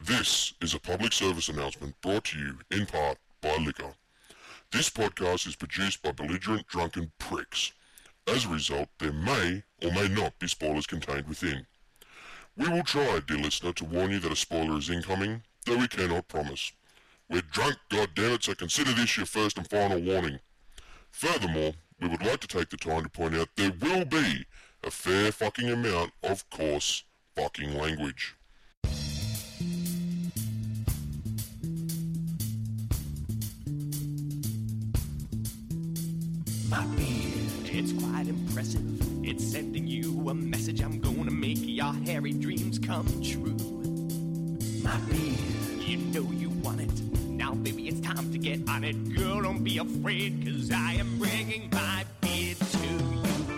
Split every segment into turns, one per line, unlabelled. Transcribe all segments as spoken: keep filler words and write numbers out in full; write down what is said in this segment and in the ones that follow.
This is a public service announcement brought to you, in part, by Liquor. This podcast is produced by belligerent drunken pricks. As a result, there may or may not be spoilers contained within. We will try, dear listener, to warn you that a spoiler is incoming, though we cannot promise. We're drunk, goddammit, so consider this your first and final warning. Furthermore, we would like to take the time to point out there will be a fair fucking amount of coarse fucking language.
My beard, it's quite impressive. It's sending you a message. I'm gonna make your hairy dreams come true. My beard, you know you want it. Now, baby, it's time to get on it. Girl, don't be afraid, cause I am bringing my beard to you.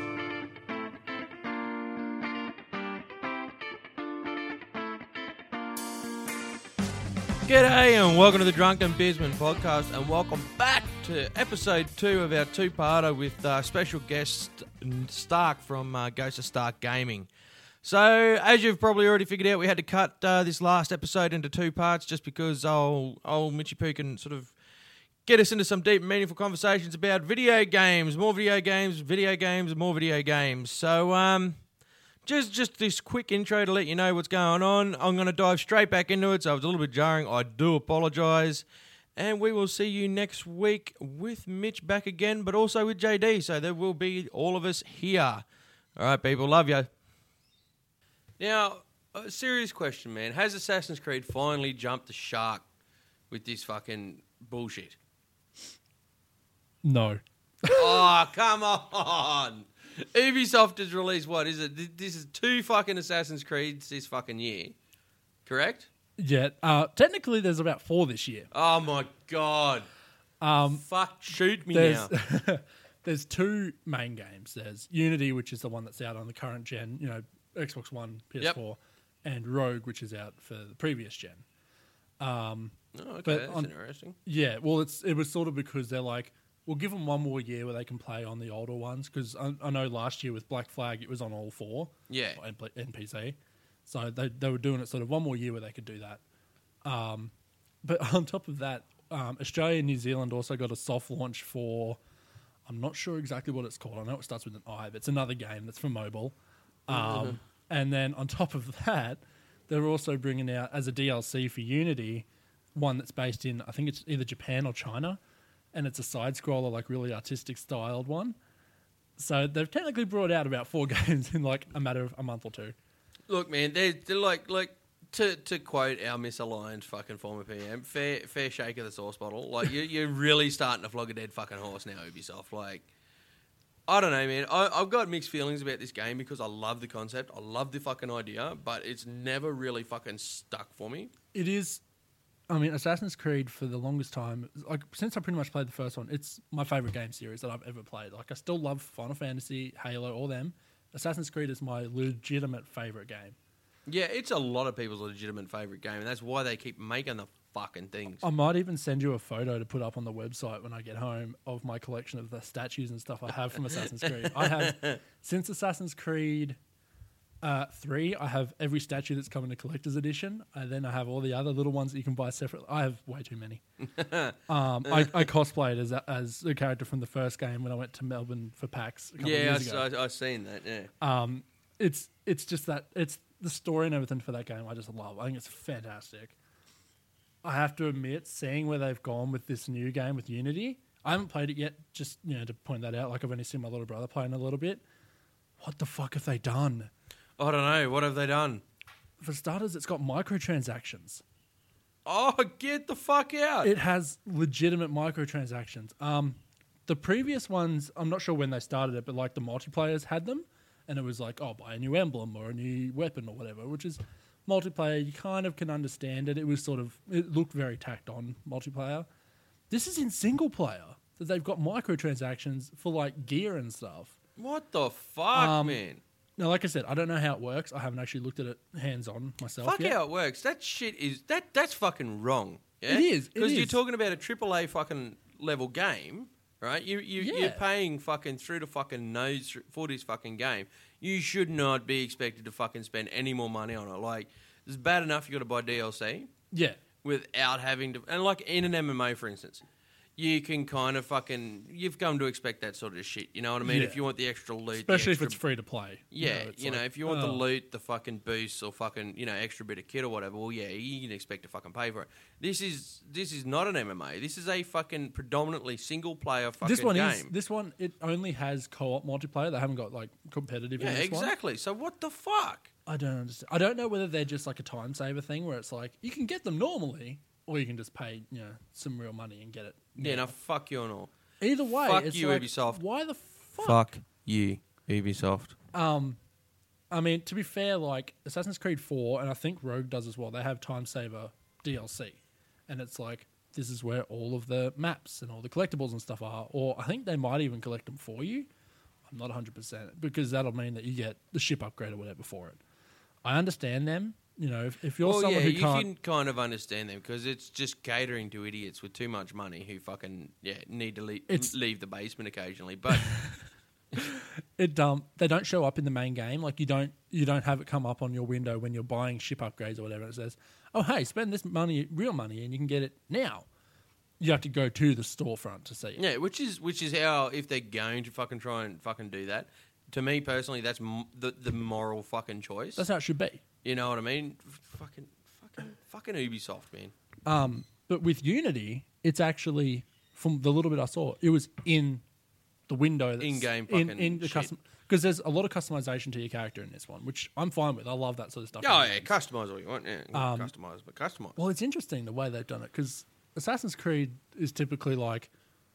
G'day and welcome to the Drunken Beersman podcast, and welcome back to episode two of our two-parter with uh, special guest Stark from uh, Ghost of Stark Gaming. So, as you've probably already figured out, we had to cut uh, this last episode into two parts just because old, old Mitchy Poo can sort of get us into some deep and meaningful conversations about video games, more video games, video games, more video games. So, um... Just just this quick intro to let you know what's going on. I'm going to dive straight back into it, so it was a little bit jarring. I do apologise. And we will see you next week with Mitch back again, but also with J D. So there will be all of us here. All right, people. Love you. Now, a serious question, man. Has Assassin's Creed finally jumped the shark with this fucking bullshit?
No.
Oh, come on. Ubisoft has released, what is it? This is two fucking Assassin's Creeds this fucking year. Correct?
Yeah. Uh, technically, there's about four this year.
Oh, my God.
Um,
Fuck, shoot me
there's,
now.
There's two main games. There's Unity, which is the one that's out on the current gen, you know, Xbox One, P S four, yep. And Rogue, which is out for the previous gen. Um,
oh, okay,
but
that's
on,
interesting.
Yeah, well, it's it was sort of because they're like, we'll give them one more year where they can play on the older ones, because I, I know last year with Black Flag it was on all four.
Yeah.
And, and P C. So they they were doing it sort of one more year where they could do that. Um, but on top of that, um, Australia and New Zealand also got a soft launch for, I'm not sure exactly what it's called. I know it starts with an I, but it's another game that's for mobile. Um, mm-hmm. And then on top of that, they're also bringing out as a D L C for Unity, one that's based in, I think it's either Japan or China. And it's a side-scroller, like really artistic-styled one. So they've technically brought out about four games in like a matter of a month or two.
Look, man, they're, they're like, like to to quote our misaligned fucking former P M, fair fair shake of the sauce bottle. Like, you, you're really starting to flog a dead fucking horse now, Ubisoft. Like, I don't know, man. I, I've got mixed feelings about this game because I love the concept. I love the fucking idea, but it's never really fucking stuck for me.
It is... I mean, Assassin's Creed for the longest time, like since I pretty much played the first one, it's my favourite game series that I've ever played. Like, I still love Final Fantasy, Halo, all them. Assassin's Creed is my legitimate favourite game.
Yeah, it's a lot of people's legitimate favourite game, and that's why they keep making the fucking things.
I might even send you a photo to put up on the website when I get home of my collection of the statues and stuff I have from Assassin's Creed. I have, since Assassin's Creed... Uh, three, I have every statue that's come in a collector's edition, and then I have all the other little ones that you can buy separately. I have way too many. um, I, I cosplayed as a, as a character from the first game when I went to Melbourne for PAX a couple
yeah,
of years
I,
ago.
I, I've seen that, yeah.
Um, it's it's just that, it's the story and everything for that game I just love. I think it's fantastic. I have to admit, seeing where they've gone with this new game with Unity, I haven't played it yet, just you know to point that out, like I've only seen my little brother playing a little bit. What the fuck have they done?
I don't know. What have they done?
For starters, it's got microtransactions.
Oh, get the fuck out.
It has legitimate microtransactions. Um, the previous ones, I'm not sure when they started it, but like the multiplayers had them. And it was like, oh, buy a new emblem or a new weapon or whatever, which is multiplayer. You kind of can understand it. It was sort of, it looked very tacked on multiplayer. This is in single player. So they've got microtransactions for like gear and stuff.
What the fuck,
um,
man?
Now, like I said, I don't know how it works. I haven't actually looked at it hands-on myself
Fuck
yet.
how it works. That shit is... that That's fucking wrong. Yeah?
It is. It
Because you're
is.
talking about a triple A fucking level game, right? You, you,
Yeah.
You're paying fucking through the fucking nose for this fucking game. You should not be expected to fucking spend any more money on it. Like, it's bad enough you got to buy D L C.
Yeah.
without having to... And like in an M M A, for instance, you can kind of fucking... You've come to expect that sort of shit, you know what I mean?
Yeah.
If you want the extra loot...
Especially
the extra,
if it's free to play.
Yeah,
you know, it's
you know,
like,
if you want the
oh.
loot, the fucking boosts or fucking, you know, extra bit of kit or whatever, well, yeah, you can expect to fucking pay for it. This is this is not an M M A. This is a fucking predominantly single-player fucking
This one
game.
is this one. It only has co-op multiplayer. They haven't got like competitive.
Yeah,
in this one.
exactly. So what the fuck?
I don't understand. I don't know whether they're just like a time saver thing where it's like you can get them normally, or you can just pay you know some real money and get it.
Yeah,
now.
no, fuck you and all.
Either way,
Fuck
it's
you,
like,
Ubisoft.
Why the fuck?
Fuck you, Ubisoft.
Um, I mean, to be fair, like Assassin's Creed four, and I think Rogue does as well. They have time saver D L C, and it's like this is where all of the maps and all the collectibles and stuff are. Or I think they might even collect them for you. I'm not one hundred percent because that'll mean that you get the ship upgrade or whatever for it. I understand them. You know, if, if you're
Well,
someone
yeah,
who
you
can't,
can kind of understand them because it's just catering to idiots with too much money who fucking yeah need to leave,
It's-
leave the basement occasionally. But
it um they don't show up in the main game. Like you don't you don't have it come up on your window when you're buying ship upgrades or whatever. It says, "Oh, hey, spend this money, real money, and you can get it now." You have to go to the storefront to see it.
yeah, which is which is how if they're going to fucking try and fucking do that. To me personally, that's m- the the moral fucking choice.
That's how it should be.
You know what I mean? Fucking fucking fucking Ubisoft, man.
Um, but with Unity, it's actually from the little bit I saw, it was in the window. That's
In-game
in,
fucking
in the
shit.
custom because there's a lot of customization to your character in this one, which I'm fine with. I love that sort of stuff.
Oh
in
yeah,
games.
customize all you want. Yeah,
Um,
customize, but customize.
Well, it's interesting the way they've done it because Assassin's Creed is typically like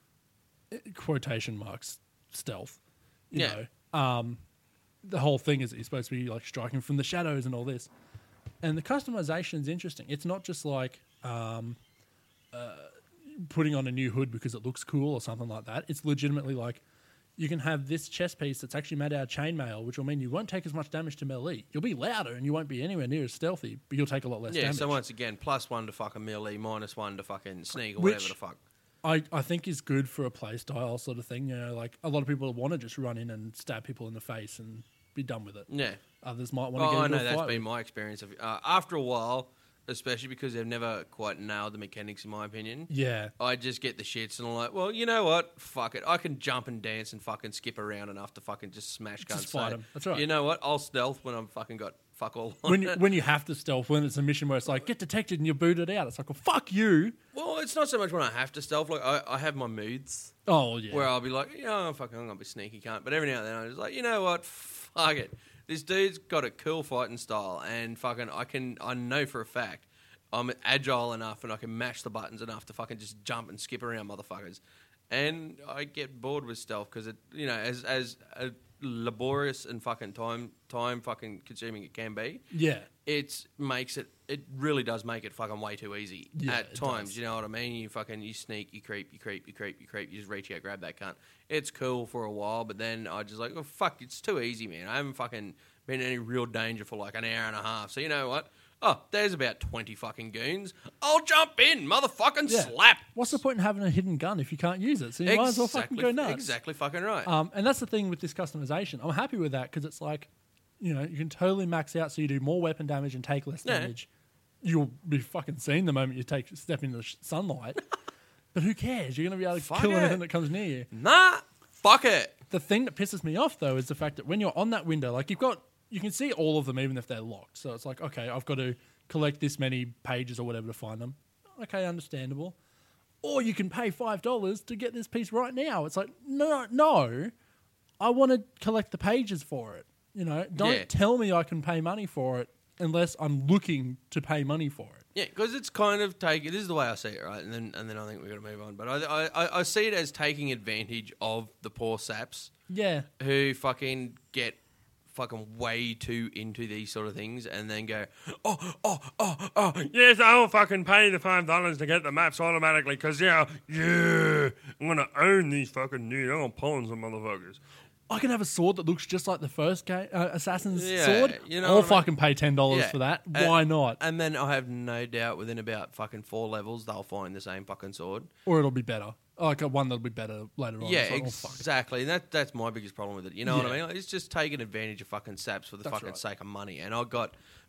eh, quotation marks stealth. You
Yeah.
know, um, the whole thing is that you're supposed to be like striking from the shadows and all this, and the customization is interesting. It's not just like um, uh, putting on a new hood because it looks cool or something like that. It's legitimately like you can have this chest piece that's actually made out of chainmail, which will mean you won't take as much damage to melee. You'll be louder and you won't be anywhere near as stealthy, but you'll take a lot less
Yeah,
damage.
so once again, plus one to fucking melee, minus one to fucking sneak or
Which-
whatever the fuck.
I, I think is good for a play style sort of thing. You know, like a lot of people want to just run in and stab people in the face and be done with it.
Yeah.
Others might want to
Oh,
get
I
into
know
a
that's
fight.
been my experience. Of uh, after a while, especially because they've never quite nailed the mechanics, in my opinion.
Yeah,
I just get the shits and I'm like, well, you know what? Fuck it. I can jump and dance and fucking skip around enough to fucking just smash guns.
Just fight 'em. That's right.
You know what? I'll stealth when I'm fucking got fuck all on
when you,
it.
when you have to stealth, when it's a mission where it's like get detected and you're booted out, it's like, well, fuck you.
Well, it's not so much when I have to stealth. Like I, I have my moods
Oh yeah,
where I'll be like, you know, fucking, I'm gonna be sneaky, cunt. But every now and then I'm just like, you know what? Fuck it. This dude's got a cool fighting style, and fucking, I can, I know for a fact, I'm agile enough, and I can mash the buttons enough to fucking just jump and skip around motherfuckers. And I get bored with stealth because it, you know, as as uh, laborious and fucking time time fucking consuming it can be,
yeah,
it makes it. It really does make it fucking way too easy
Yeah,
at
it
times.
does.
You know what I mean? You fucking you sneak, you creep, you creep, you creep, you creep. You just reach out, grab that cunt. It's cool for a while, but then I just like, oh fuck, it's too easy, man. I haven't fucking been in any real danger for like an hour and a half. So you know what? Oh, there's about twenty fucking goons. I'll jump in, motherfucking
yeah.
slap.
What's the point in having a hidden gun if you can't use it? So you might as well fucking go nuts.
Exactly fucking right.
Um, and that's the thing with this customization. I'm happy with that because it's like, you know, you can totally max out so you do more weapon damage and take less
Yeah.
damage. You'll be fucking seen the moment you take step into the sh- sunlight. But who cares? You're going to be able to
Fuck
kill
it.
anything that comes near you.
nah, fuck it.
The thing that pisses me off though is the fact that when you're on that window, like you've got, you can see all of them even if they're locked. So it's like, okay, I've got to collect this many pages or whatever to find them. Okay, understandable. Or you can pay five dollars to get this piece right now. It's like, no, no, I want to collect the pages for it. You know, don't
Yeah.
tell me I can pay money for it unless I'm looking to pay money for it.
Yeah, because it's kind of taking. This is the way I see it, right? And then, and then I think we're gonna move on. But I, I, I see it as taking advantage of the poor saps
Yeah,
who fucking get fucking way too into these sort of things, and then go, oh, oh, oh, oh, yes, I'll fucking pay the five dollars to get the maps automatically, because yeah, yeah, I'm gonna own these fucking dudes. I'm gonna pawn some motherfuckers.
I can have a sword that looks just like the first game, uh, Assassin's
Yeah,
sword.
you know
I'll
what I mean?
fucking pay ten dollars
Yeah.
for that.
Uh,
Why not?
And then I have no doubt within about fucking four levels they'll find the same fucking sword.
Or it'll be better. Like a one that'll be better later on.
Yeah,
It's like, oh, fuck it.
exactly. And that that's my biggest problem with it. You know what I
Yeah.
mean? Like, it's just taking advantage of fucking saps for the
That's
fucking
right.
sake of money. And I got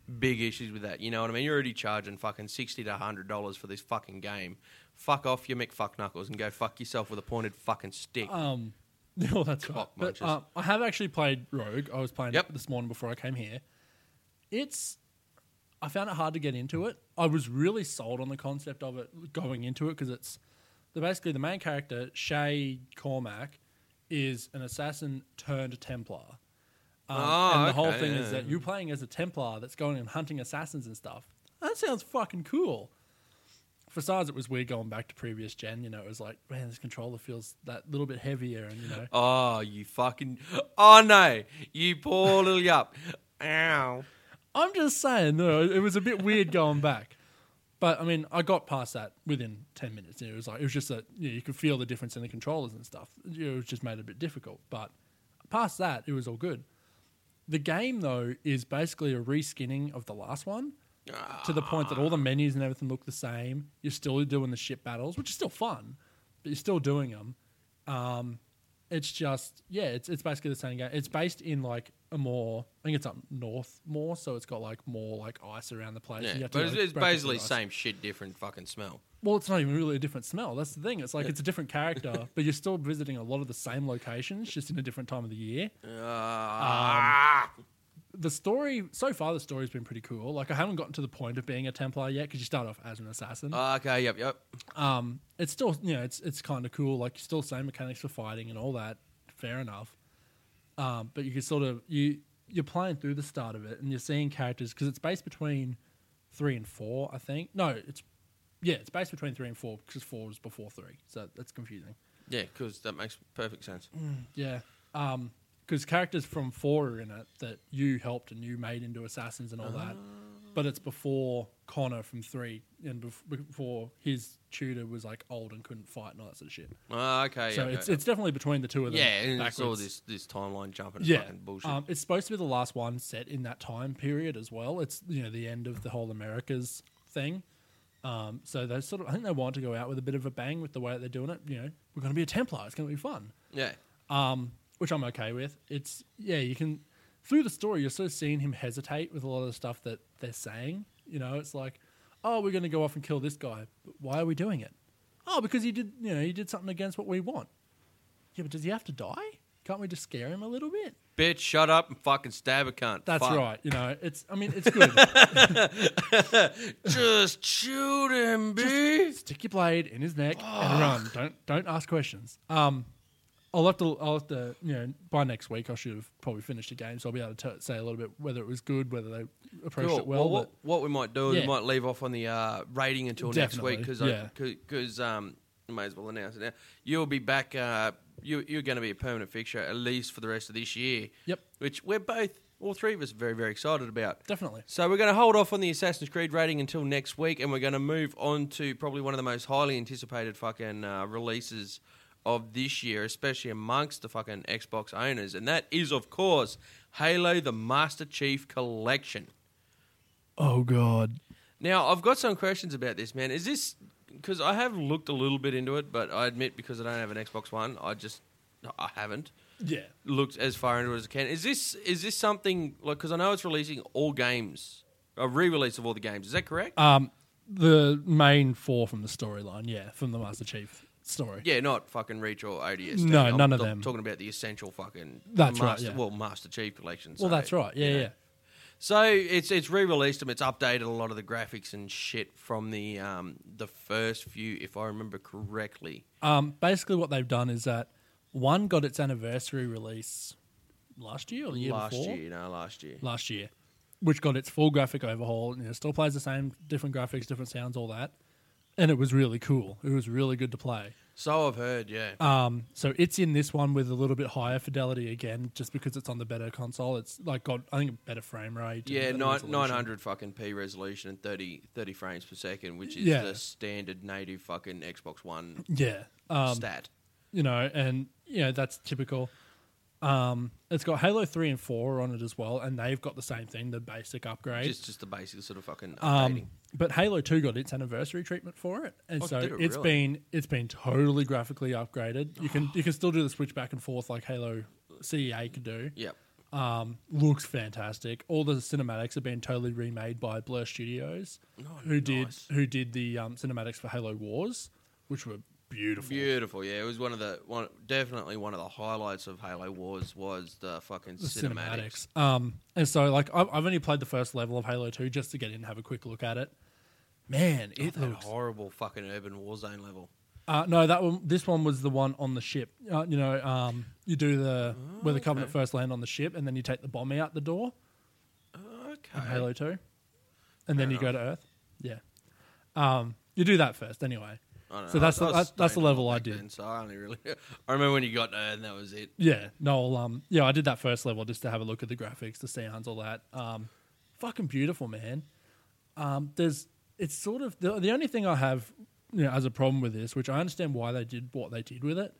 big issues with that. You know what I mean? You're already charging fucking sixty to a hundred dollars for this fucking game. Fuck off, you McFucknuckles, and go fuck yourself with a pointed fucking stick.
Um, well, that's right.
Cock
But,
munchers.
uh, I have actually played Rogue. I was playing
Yep.
it this morning before I came here. It's, I found it hard to get into it. I was really sold on the concept of it going into it because it's, the basically the main character, Shay Cormac, is an assassin turned Templar. Um,
Oh,
and the whole
okay,
thing
yeah,
is that
yeah.
you're playing as a Templar that's going and hunting assassins and stuff. That sounds fucking cool. For SARS, it was weird going back to previous gen. You know, it was like, man, this controller feels that little bit heavier, and you know,
Oh, you fucking... Oh, no. You poor little yup. Ow.
I'm just saying, no, it was a bit weird going back. But I mean, I got past that within ten minutes. It was like it was just that you, know, you could feel the difference in the controllers and stuff. It was just made it a bit difficult. But past that, it was all good. The game though is basically a reskinning of the last one, to the point that all the menus and everything look the same. You're still doing the ship battles, which is still fun, but you're still doing them. Um, it's just yeah, it's it's basically the same game. It's based in like a more, I think it's up north more, so it's got like more like ice around the place.
Yeah,
You have to
but
go
it's, it's
break it through
basically
ice.
same shit, different fucking smell.
Well, it's not even really a different smell. That's the thing. It's like it's a different character, but you're still visiting a lot of the same locations, just in a different time of the year.
Ah.
The story, so far, the story's been pretty cool. Like, I haven't gotten to the point of being a Templar yet, because you start off as an assassin.
Ah, okay, yep, yep.
Um, it's still, you know, it's it's kind of cool. Like, you still same mechanics for fighting and all that. Fair enough. Um, but you can sort of you you're playing through the start of it, and you're seeing characters because it's based between three and four, I think. No, it's yeah, it's based between three and four because four was before three, so that's confusing.
Yeah, because that makes perfect sense.
Yeah, because characters from four are in it that you helped and you made into assassins and all that, but it's before Connor from three and bef- before his tutor was like old and couldn't fight and all that sort of shit.
Ah, okay,
So
yep,
it's
yep,
it's definitely between the two of them.
yeah, and it's all
backwards.
this this timeline jumping,
Yeah,
fucking bullshit.
um, it's supposed to be the last one set in that time period as well. It's you know the end of the whole Americas thing. Um, so they sort of, I think they want to go out with a bit of a bang with the way that they're doing it. You know, we're going to be a Templar. It's going to be fun.
yeah,
Um, which I'm okay with. It's yeah, you can through the story you're sort of seeing him hesitate with a lot of the stuff that they're saying. You know, it's like, oh, we're going to go off and kill this guy. But why are we doing it? Oh, because he did. You know, he did something against what we want. Yeah, but does he have to die? Can't we just scare him a little bit?
bitch, shut up and fucking stab a cunt.
That's
Fuck.
right. You know, it's. I mean, it's good.
Just shoot him, bitch.
Stick your blade in his neck and run. Don't don't ask questions. Um, I'll have to. I'll have to. You know, by next week, I should have probably finished the game, so I'll be able to t- say a little bit whether it was good, whether they approached
Cool.
it well.
what,
but
what we might do is
Yeah.
we might leave off on the uh, rating until next
Definitely,
week because
yeah.
because um, I may as well announce it now. You'll be back. Uh, you, you're going to be a permanent fixture at least for the rest of this year.
Yep.
Which we're both, all three of us, very very excited about.
Definitely.
So we're going to hold off on the Assassin's Creed rating until next week, and we're going to move on to probably one of the most highly anticipated fucking uh, releases of this year, especially amongst the fucking Xbox owners, and that is, of course, Halo: The Master Chief Collection.
Oh God.
Now, I've got some questions about this, man. Is this because I have looked a little bit into it, but I admit because I don't have an Xbox One, I just I haven't
Yeah.
looked as far into it as I can. Is this is this something like because I know it's releasing all games, a re-release of all the games? Is that correct?
Um, the main four from the storyline. Yeah, from the Master Chief story.
Yeah, not fucking Reach or O D S.
No,
I'm,
none of
I'm
them.
talking about the essential fucking
That's right,
master,
yeah.
well, Master Chief collection.
Well,
so,
that's right. Yeah,
you know.
yeah.
So it's it's re-released them. It's updated a lot of the graphics and shit from the um, the first few, if I remember correctly.
Um, basically, what they've done is that one got its anniversary release last year or the year
last
before.
year, no, last year.
Last year, which got its full graphic overhaul. You know, still plays the same, different graphics, different sounds, all that, and it was really cool. It was really good to play.
So I've heard, yeah.
Um, so it's in this one with a little bit higher fidelity again, just because it's on the better console. It's like got I think a better frame rate. and
yeah,
better
nine,
resolution.
nine hundred fucking P resolution and thirty, thirty frames per second, which is
Yeah.
the standard native fucking Xbox One
Yeah, um,
stat.
you know, and you know that's typical. Um, it's got Halo three and four on it as well, and they've got the same thing, the basic upgrade.
Just just the basic sort of fucking updating.
Um, but Halo two got its anniversary treatment for it, and
Oh,
so
did it
it's
really?
been it's been totally graphically upgraded. You can you can still do the switch back and forth like Halo C E A could do,
Yep.
Um, looks fantastic. All the cinematics have been totally remade by Blur Studios,
Oh,
who did
nice.
who did the um, cinematics for Halo Wars, which were beautiful.
Beautiful, yeah. It was one of the one, definitely one of the highlights of Halo Wars was the fucking
The
cinematics.
cinematics. Um, and so like I've, I've only played the first level of Halo two just to get in and have a quick look at it. Man,
Oh,
it
that
looks.
horrible fucking urban warzone level.
Uh, no, that one. This one was the one on the ship. Uh, you know, um, you do the where the Covenant
okay.
first land on the ship, and then you take the bomb out the door
Okay.
in Halo two, and then
Fair
you go to Earth. Yeah, um, you do that first anyway.
I don't
So
know.
that's
I-
the-
I was
that's- that's the
stoned a lot
level I
back
did.
then, so I only really. I remember when you got there and that was it.
Yeah, no, um, yeah, I did that first level just to have a look at the graphics, the sounds, all that. Um, fucking beautiful, man. Um, there's, it's sort of the the only thing I have, you know, as a problem with this, which I understand why they did what they did with it,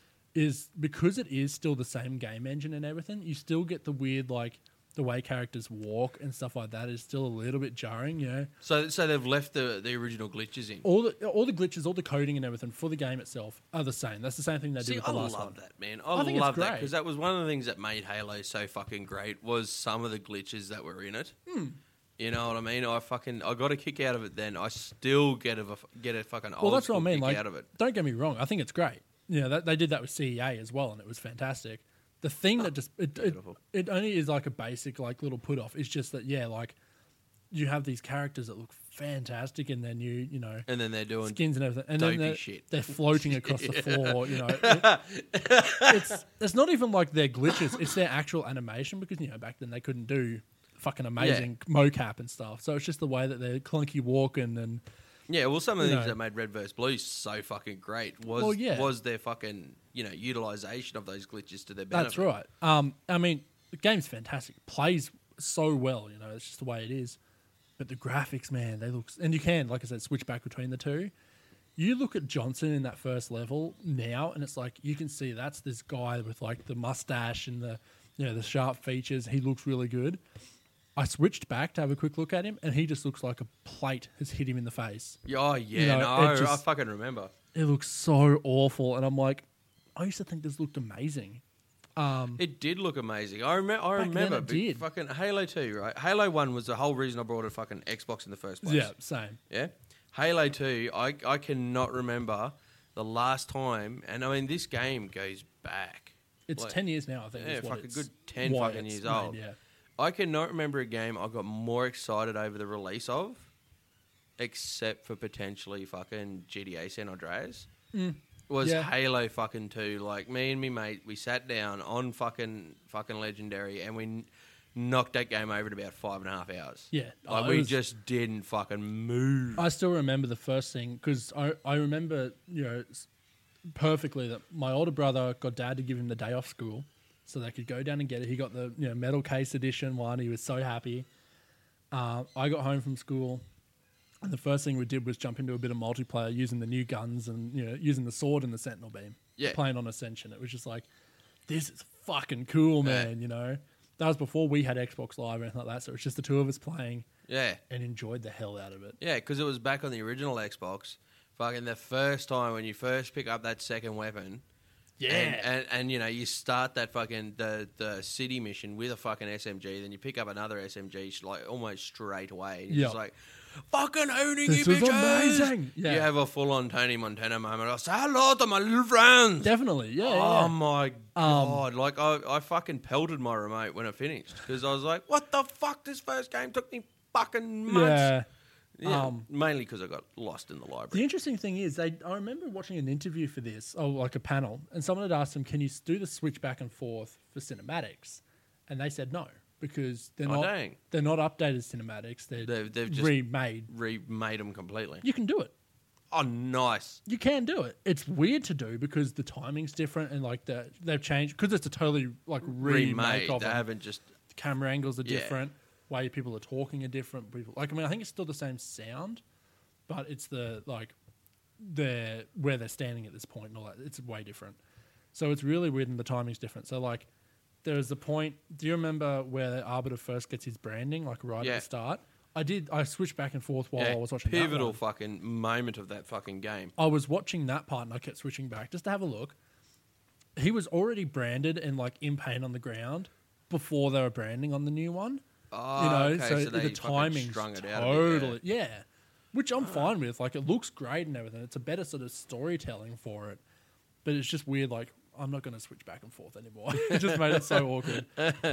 is because it is still the same game engine and everything. You still get the weird like the way characters walk and stuff like that is still a little bit jarring, you know.
So, so they've left the the original glitches in.
All the all the glitches, all the coding and everything for the game itself are the same. That's the same thing they
See,
did with
I
the last
love
one.
that, man. I,
I think it's
love that
great.
because that was one of the things that made Halo so fucking great was some of the glitches that were in it.
Hmm.
You know what I mean? I fucking I got a kick out of it. Then I still get a get a fucking old
Well, that's what I
school
mean.
kick
Like,
out of it.
don't get me wrong. I think it's great. You know, that, they did that with C E A as well, and it was fantastic. The thing that just it, it,
Beautiful.
it only is like a basic like little put off. It's just that yeah, like you have these characters that look fantastic, and then you you know
And then they're doing
skins and everything, and then
dopey
they're,
shit.
they're floating across the floor. You know, it, it's it's not even like their glitches; it's their actual animation because you know back then they couldn't do fucking amazing mocap and stuff. So it's just the way that they're clunky walking and
yeah. Well, some of the
you
things
know.
that made Red versus Blue so fucking great was
Well, yeah.
was their fucking you know utilization of those glitches to their benefit.
that's right. Um, I mean, the game's fantastic, plays so well. You know, it's just the way it is. But the graphics, man, they look, and you can, like I said, switch back between the two. You look at Johnson in that first level now, and it's like you can see that's this guy with like the mustache and the, you know, the sharp features. He looks really good. I switched back to have a quick look at him, and he just looks like a plate has hit him in the face.
Oh yeah,
You know,
no,
it just-
I fucking remember.
It looks so awful, and I'm like, I used to think this looked amazing. Um,
It did look amazing. I, rem- I
Back then
remember.
it
but
did.
Fucking Halo two, right? Halo one was the whole reason I brought a fucking Xbox in the first place.
yeah, same.
Yeah. Halo two, I, I cannot remember the last time, and I mean, this game goes back.
It's
Like,
ten years now, I think.
Yeah,
is what
fucking
it's-
good ten
why
fucking
it's
years
made,
old.
Yeah.
I cannot remember a game I got more excited over the release of, except for potentially fucking G T A San Andreas, was
Mm. Yeah.
Halo fucking two. Like, me and me mate, we sat down on fucking fucking Legendary, and we n- knocked that game over in about five and a half hours.
Yeah.
Like,
Oh, it
we
was-
just didn't fucking move.
I still remember the first thing because I, I remember, you know, s- perfectly that my older brother got dad to give him the day off school so they could go down and get it. He got the, you know, metal case edition one. He was so happy. Uh, I got home from school, and the first thing we did was jump into a bit of multiplayer using the new guns and, you know, using the sword and the sentinel beam.
Yeah.
Playing on Ascension. It was just like, this is fucking cool,
Yeah.
man, you know. That was before we had Xbox Live or anything like that, so it was just the two of us playing
Yeah.
and enjoyed the hell out of it.
Yeah, because it was back on the original Xbox. Fucking the first time when you first pick up that second weapon.
Yeah.
And, and, and you know, you start that fucking the, the city mission with a fucking S M G, then you pick up another S M G like almost straight away. And you're
Yeah.
just like, fucking owning
This
you
is
bitches!
amazing! Yeah.
You have a full on Tony Montana moment. I say hello to my little friends.
Definitely, yeah. yeah,
Oh
yeah.
my god! like I, I fucking pelted my remote when I finished because I was like, "What the fuck? This first game took me fucking months."
Yeah.
Yeah,
Um,
mainly because I got lost in the
The
library.
interesting thing is, they. I remember watching an interview for this, or like a panel, and someone had asked them, "Can you s- do the switch back and forth for cinematics?" And they said no because they're
Oh,
not.
dang.
They're not updated cinematics. They're
They've- they've just-
remade.
Remade them completely.
You can do it.
Oh, nice.
You can do it. It's weird to do because the timing's different and like the they've changed because it's a totally like remake
Remade.
of
They
them.
haven't just.
The camera angles are
Yeah.
different. Way people are talking are different. People like I mean I think it's still the same sound, but it's the like the where they're standing at this point and all that. It's way different. So it's really weird and the timing's different. So like there's the point. Do you remember where Arbiter first gets his branding like right
Yeah.
at the start? I did. I switched back and forth while
Yeah,
I was watching. that
pivotal
one.
fucking moment of that fucking game.
I was watching that part and I kept switching back just to have a look. He was already branded and like in paint on the ground before they were branding on the new one.
Oh,
you know,
okay,
so,
so they
the timing's
strung it out
totally,
a bit,
yeah. Which I'm fine with. Like, it looks great and everything. It's a better sort of storytelling for it. But it's just weird, like, I'm not going to switch back and forth anymore. It just made it so awkward.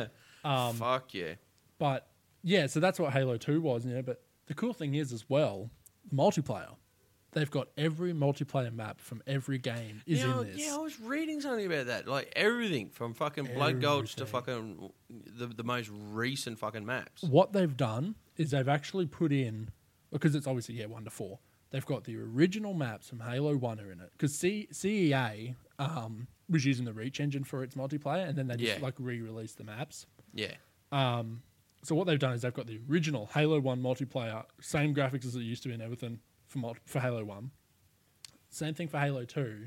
Um,
Fuck yeah.
But, yeah, so that's what Halo two was, you know. But the cool thing is, as well, multiplayer. They've got every multiplayer map from every game is
yeah,
in this.
Yeah, I was reading something about that. Like, everything from fucking Blood Gulch to
Everything.
fucking the, the most recent fucking maps.
What they've done is they've actually put in, because it's obviously, yeah, one to four. They've got the original maps from Halo one are in it. Because C- CEA um, was using the Reach engine for its multiplayer, and then they just
Yeah.
like re-released the maps.
Yeah.
Um, so what they've done is they've got the original Halo one multiplayer, same graphics as it used to be and everything for, multi- for Halo one. Same thing for Halo two.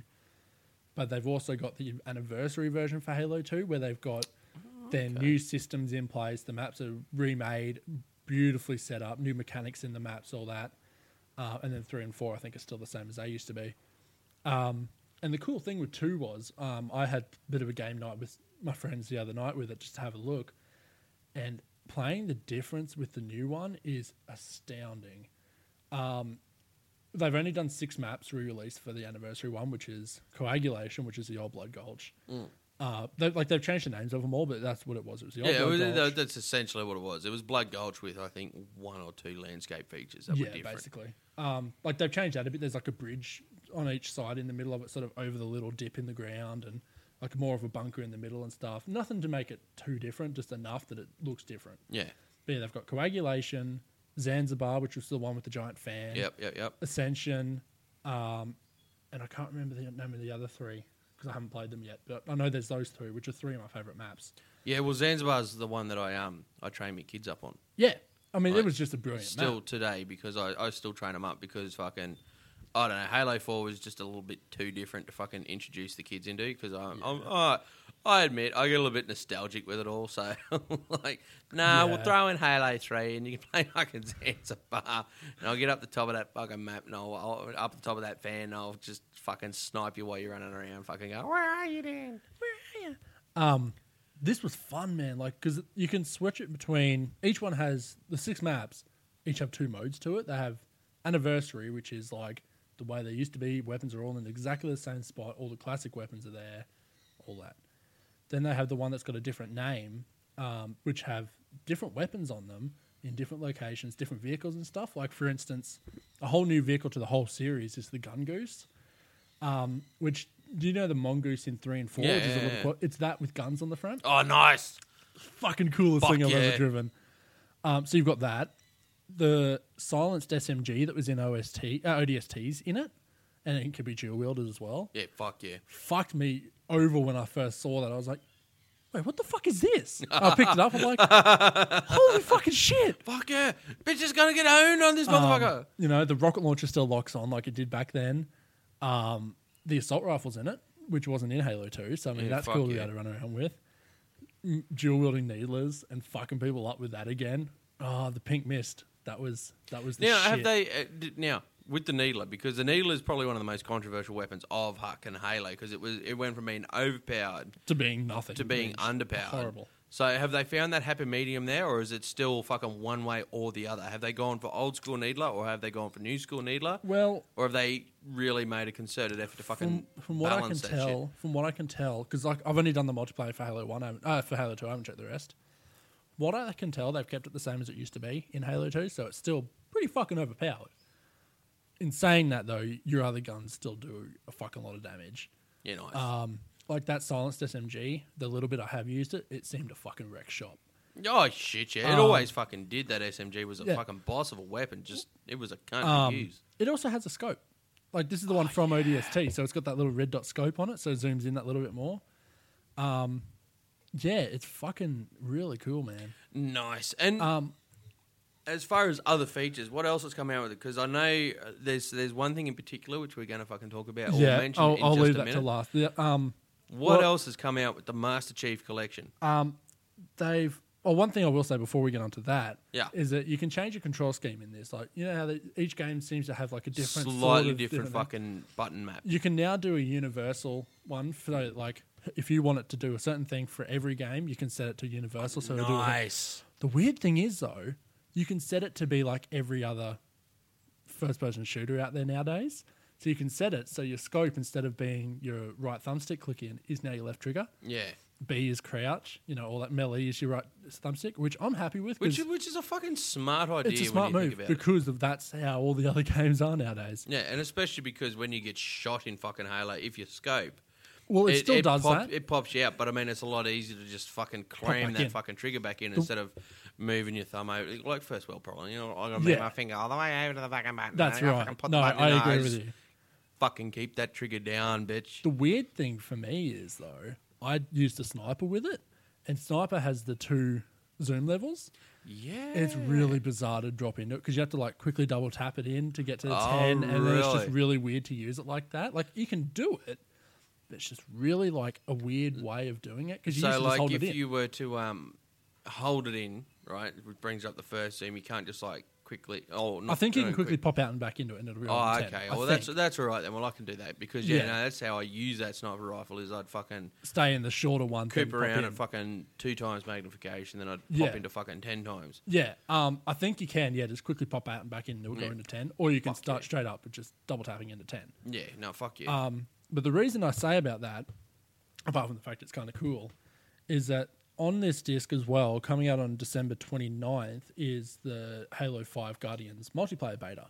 But they've also got the anniversary version for Halo two, where they've got
Oh,
their new systems in place. The maps are remade, beautifully set up, new mechanics in the maps, all that. Uh, and then three and four, I think, are still the same as they used to be. Um, and the cool thing with two was um, I had a bit of a game night with my friends the other night with it just to have a look. And playing the difference with the new one is astounding. Um, they've only done six maps re-released for the anniversary one, which is Coagulation, which is the old Blood Gulch.
Mm.
Uh, they, like they've changed the names of them all, but that's what it was. It was the old
Yeah, it
Blood
was,
Gulch.
that- that's essentially what it was. It was Blood Gulch with, I think, one or two landscape features that
yeah,
were different.
basically. Um, like they've changed that a bit. There's like a bridge on each side in the middle of it, sort of over the little dip in the ground, and like more of a bunker in the middle and stuff. Nothing to make it too different, just enough that it looks different.
Yeah.
But yeah, they've got Coagulation, Zanzibar, which was the one with the giant fan.
Yep, yep, yep.
Ascension, um, and I can't remember the name of the other three because I haven't played them yet. But I know there's those three, which are three of my favourite maps.
Yeah, well, Zanzibar's the one that I um I train my kids up on.
Yeah, I mean,
Like,
it was just a brilliant
Still
map.
today, because I, I still train them up because fucking, I don't know, Halo four was just a little bit too different to fucking introduce the kids into, because I'm, I'm uh, I admit, I get a little bit nostalgic with it all, so like, nah, we'll
Yeah.
throw in Halo three and you can play fucking Zanzibar, and I'll get up the top of that fucking map and I'll, I'll up the top of that fan and I'll just fucking snipe you while you're running around, fucking go, where are you then? Where are you?
Um, this was fun, man. Like, because you can switch it between. Each one has the six maps. Each have two modes to it. They have Anniversary, which is like the way they used to be. Weapons are all in exactly the same spot. All the classic weapons are there. All that. Then they have the one that's got a different name, um, which have different weapons on them in different locations, different vehicles and stuff. Like, for instance, a whole new vehicle to the whole series is the Gun Goose, um, which. Do you know the Mongoose in three and four?
Yeah,
which is a
yeah,
little
yeah.
quad- It's that with guns on the front.
Oh, nice.
Fucking coolest
Fuck
thing I've
yeah.
ever driven. Um, so you've got that. The silenced S M G that was in O S T, uh, O D S Ts in it, and it can be dual wielded as well.
Yeah, fuck yeah.
Fucked me over when I first saw that. I was like, wait, what the fuck is this? I picked it up. I'm like, holy fucking shit.
Fuck yeah. Bitch is gonna get owned on this
Um,
motherfucker.
you know, the rocket launcher still locks on like it did back then. Um, the assault rifle's in it, which wasn't in Halo two. So, I mean,
Yeah,
that's
fuck
cool to be
yeah.
able to run around with. Mm, Dual-wielding needlers and fucking people up with that again. Oh, the pink mist. That was that was the
Now,
shit.
have they, uh, d- now, with the Needler, because the Needler is probably one of the most controversial weapons of Huck and Halo, because it was it went from being overpowered
to being nothing.
to being
It's
underpowered.
Horrible.
So have they found that happy medium there, or is it still fucking one way or the other? Have they gone for old school Needler, or have they gone for new school Needler?
Well,
Or have they really made a concerted effort to fucking
from, from what I can
balance that
tell, from what I can tell, because like I've only done the multiplayer for Halo One, I haven't, uh, for Halo Two, I haven't checked the rest. What I can tell, they've kept it the same as it used to be in Halo Two, so it's still pretty fucking overpowered. In saying that, though, your other guns still do a fucking lot of damage.
shit? Yeah, nice.
Um, like that silenced S M G, the little bit I have used it, it seemed to fucking wreck shop.
oh, shit, yeah. It
um,
always fucking did. That S M G was a
yeah.
fucking boss of a weapon. Just, it was a cunt
Um,
to use.
it also has a scope. Like this is the one from O D S T, so it's got that little red dot scope on it, so it zooms in that little bit more. Um, yeah, it's fucking really cool, man.
Nice. And
Um,
as far as other features, what else has come out with it? Because I know uh, there's there's one thing in particular which we're going to fucking talk about or
yeah,
mention
I'll,
in
I'll
just
leave
a
that
minute.
to last. Yeah, um,
What
Well-
else has come out with the Master Chief Collection?
um, they've. Well, one thing I will say before we get onto that
Yeah.
is that you can change your control scheme in this. Like you know how they, each game seems to have like a different,
Slightly
sort of
different,
thing.
fucking button map.
You can now do a universal one for like if you want it to do a certain thing for every game, you can set it to universal. So it'll do it.
Nice.
The weird thing is, though, you can set it to be like every other first-person shooter out there nowadays. So you can set it so your scope, instead of being your right thumbstick click in, is now your left trigger.
Yeah.
B is crouch. You know, all that melee is your right thumbstick, which I'm happy with.
Which
'cause
is, which is a fucking smart idea.
it's a smart
when you
move
think about it.
because of that's how all the other games are nowadays.
Yeah, and especially because when you get shot in fucking Halo, if you scope,
Well, it, still does
pop,
that.
It pops you out, but I mean, it's a lot easier to just fucking cram
back
that
in.
fucking trigger back in instead of moving your thumb over, like first world problem. You know, I'm gonna move
Yeah.
my finger all the way over to the fucking button.
That's
I gotta
right.
fucking put
No,
the button
I
in
agree
nose.
with you.
Fucking keep that trigger down, bitch.
The weird thing for me is, though, I used a sniper with it, and sniper has the two zoom levels.
Yeah,
It's really bizarre to drop into it because you have to like quickly double tap it in to get to the
Oh,
ten, and then it's just
really?
really weird to use it like that. Like you can do it, but it's just really like a weird way of doing it because you
So,
used to just
like,
hold
if
it in.
you were to um, hold it in, right, which brings up the first zoom, you can't just like quickly. Oh, not,
I think you
no,
can quickly
quick-
pop out and back into it, and it'll be
Oh,
on
okay.
ten. I
Well, that's
think.
that's all right then. Well, I can do that because yeah,
Yeah.
no, that's how I use that sniper rifle. Is I'd fucking
Stay in the shorter one. then
creep
pop
around
in.
at fucking two times magnification, then I'd
Yeah.
pop into fucking ten times.
Yeah, um, I think you can. Yeah, just quickly pop out and back in, and it'll go
Yeah.
into ten, or you can
Fuck
start
yeah.
straight up with just double tapping into ten.
Yeah, no, fuck yeah.
Um, but the reason I say about that, apart from the fact it's kind of cool, is that on this disc as well, coming out on December twenty-ninth, is the Halo five Guardians multiplayer beta.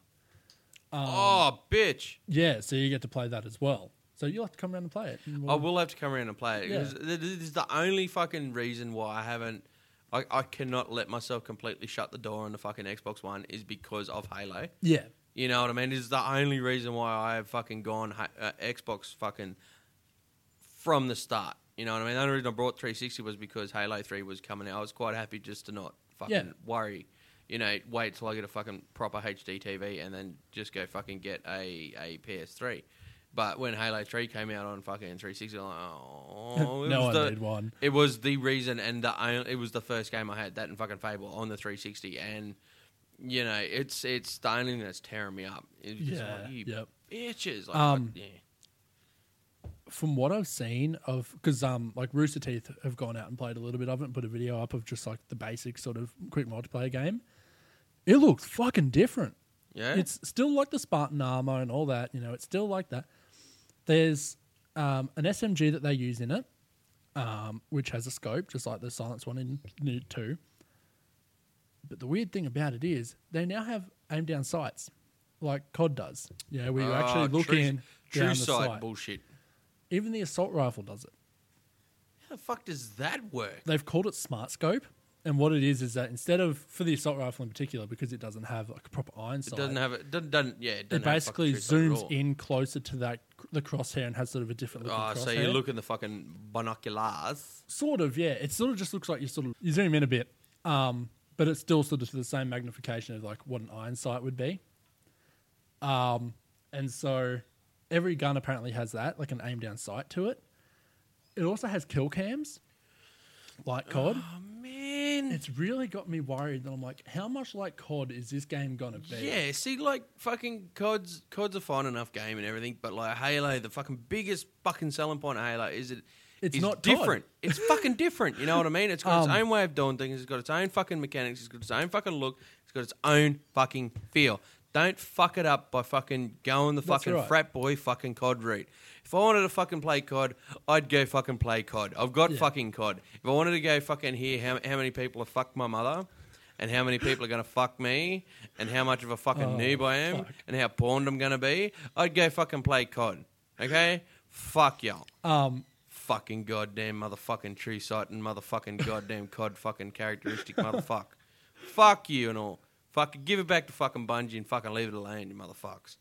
oh, bitch.
Yeah, so you get to play that as well. So you'll have to come around and play it. And
I
we'll-
will have to come around and play it.
Yeah.
Because th- This is the only fucking reason why I haven't. I, I cannot let myself completely shut the door on the fucking Xbox One is because of Halo.
Yeah,
You know what I mean? This is the only reason why I have fucking gone ha- uh, Xbox fucking from the start. You know what I mean? The only reason I brought three sixty was because Halo three was coming out. I was quite happy just to not fucking
Yeah.
worry. You know, wait till I get a fucking proper H D T V and then just go fucking get a, a P S three. But when Halo three came out on fucking three sixty, I'm like, oh, it
no
was
one
the,
need one.
It was the reason, and the only, it was the first game I had, that and fucking Fable on the three sixty, and you know, it's it's the only thing that's tearing me up. It's just
Yeah,
like, you
yep.
bitches. Like,
Um,
yeah.
From what I've seen of, because um, like Rooster Teeth have gone out and played a little bit of it and put a video up of just like the basic sort of quick multiplayer game. It looks fucking different.
Yeah,
It's still like the Spartan armor and all that, you know, it's still like that. There's um, an S M G that they use in it, um, which has a scope, just like the Silence one in Nude two. But the weird thing about it is they now have aim down sights, like C O D does. You know, where you
Oh,
actually look
true,
in
true
down the
sight
sight.
bullshit.
Even the assault rifle does it.
How the fuck does that work?
They've called it Smart Scope. And what it is is that instead of, for the assault rifle in particular, because it doesn't have like a proper iron
It
sight,
doesn't have it. Doesn't, doesn't yeah. It,
it
doesn't have
basically
fucking true sight at
zooms
all.
in closer to that the crosshair and has sort of a different looking
Oh,
crosshair.
so you look in the fucking binoculars.
Sort of, yeah. It sort of just looks like you sort of you zoom in a bit, um, but it's still sort of to the same magnification of like what an iron sight would be. Um, and so every gun apparently has that, like an aim down sight to it. It also has kill cams, like C O D.
Oh man.
It's really got me worried that I'm like, how much like C O D is this game gonna be?
Yeah, see, like, fucking C O D's, C O D's a fine enough game and everything, but, like, Halo, the fucking biggest fucking selling point of Halo is it
It's
is
not C O D.
different. It's fucking different, you know what I mean? It's got its
Um,
own way of doing things, it's got its own fucking mechanics, it's got its own fucking look, it's got its own fucking feel. Don't fuck it up by fucking going the
That's
fucking
right.
frat boy fucking C O D route. If I wanted to fucking play C O D, I'd go fucking play C O D. I've got
Yeah.
fucking C O D. If I wanted to go fucking hear how, how many people have fucked my mother, and how many people are going to fuck me, and how much of a fucking
Oh,
noob I am,
fuck.
and how pawned I'm going to be, I'd go fucking play C O D. Okay? Fuck y'all.
Um,
Fucking goddamn motherfucking true sight and motherfucking goddamn C O D fucking characteristic motherfuck. Fuck you and all. Fucking give it back to fucking Bungie and fucking leave it alone, you motherfucks.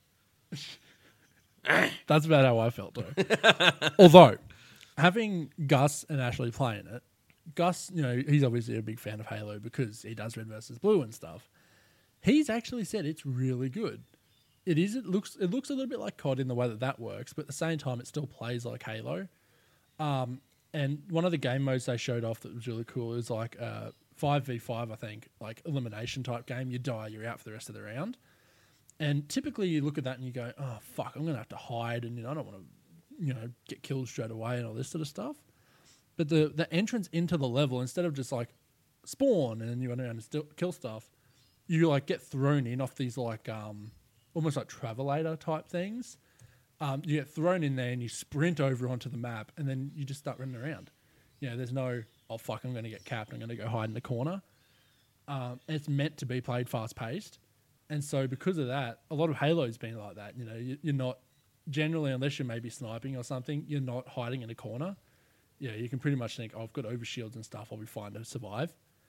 that's about how I felt though. Although, having Gus and Ashley playing it, Gus, you know, he's obviously a big fan of Halo because he does Red versus Blue and stuff. He's actually said it's really good. It is. It looks. It looks a little bit like C O D in the way that that works, but at the same time, it still plays like Halo. Um, and one of the game modes they showed off that was really cool is like a five v five, I think, like elimination type game. You die, you're out for the rest of the round. And typically, you look at that and you go, "Oh fuck, I'm gonna have to hide," and you know, I don't want to you know, get killed straight away and all this sort of stuff. But the the entrance into the level, instead of just like spawn and then you run around and still kill stuff, you like get thrown in off these like um almost like travelator type things. Um, you get thrown in there and you sprint over onto the map and then you just start running around. You know, there's no, oh fuck, I'm going to get capped, I'm going to go hide in the corner. Um, and it's meant to be played fast paced. And so because of that, a lot of Halo's been like that. You know, you, you're not, generally, unless you're maybe sniping or something, you're not hiding in a corner. Yeah, you can pretty much think, oh, I've got overshields and stuff, I'll be fine to survive.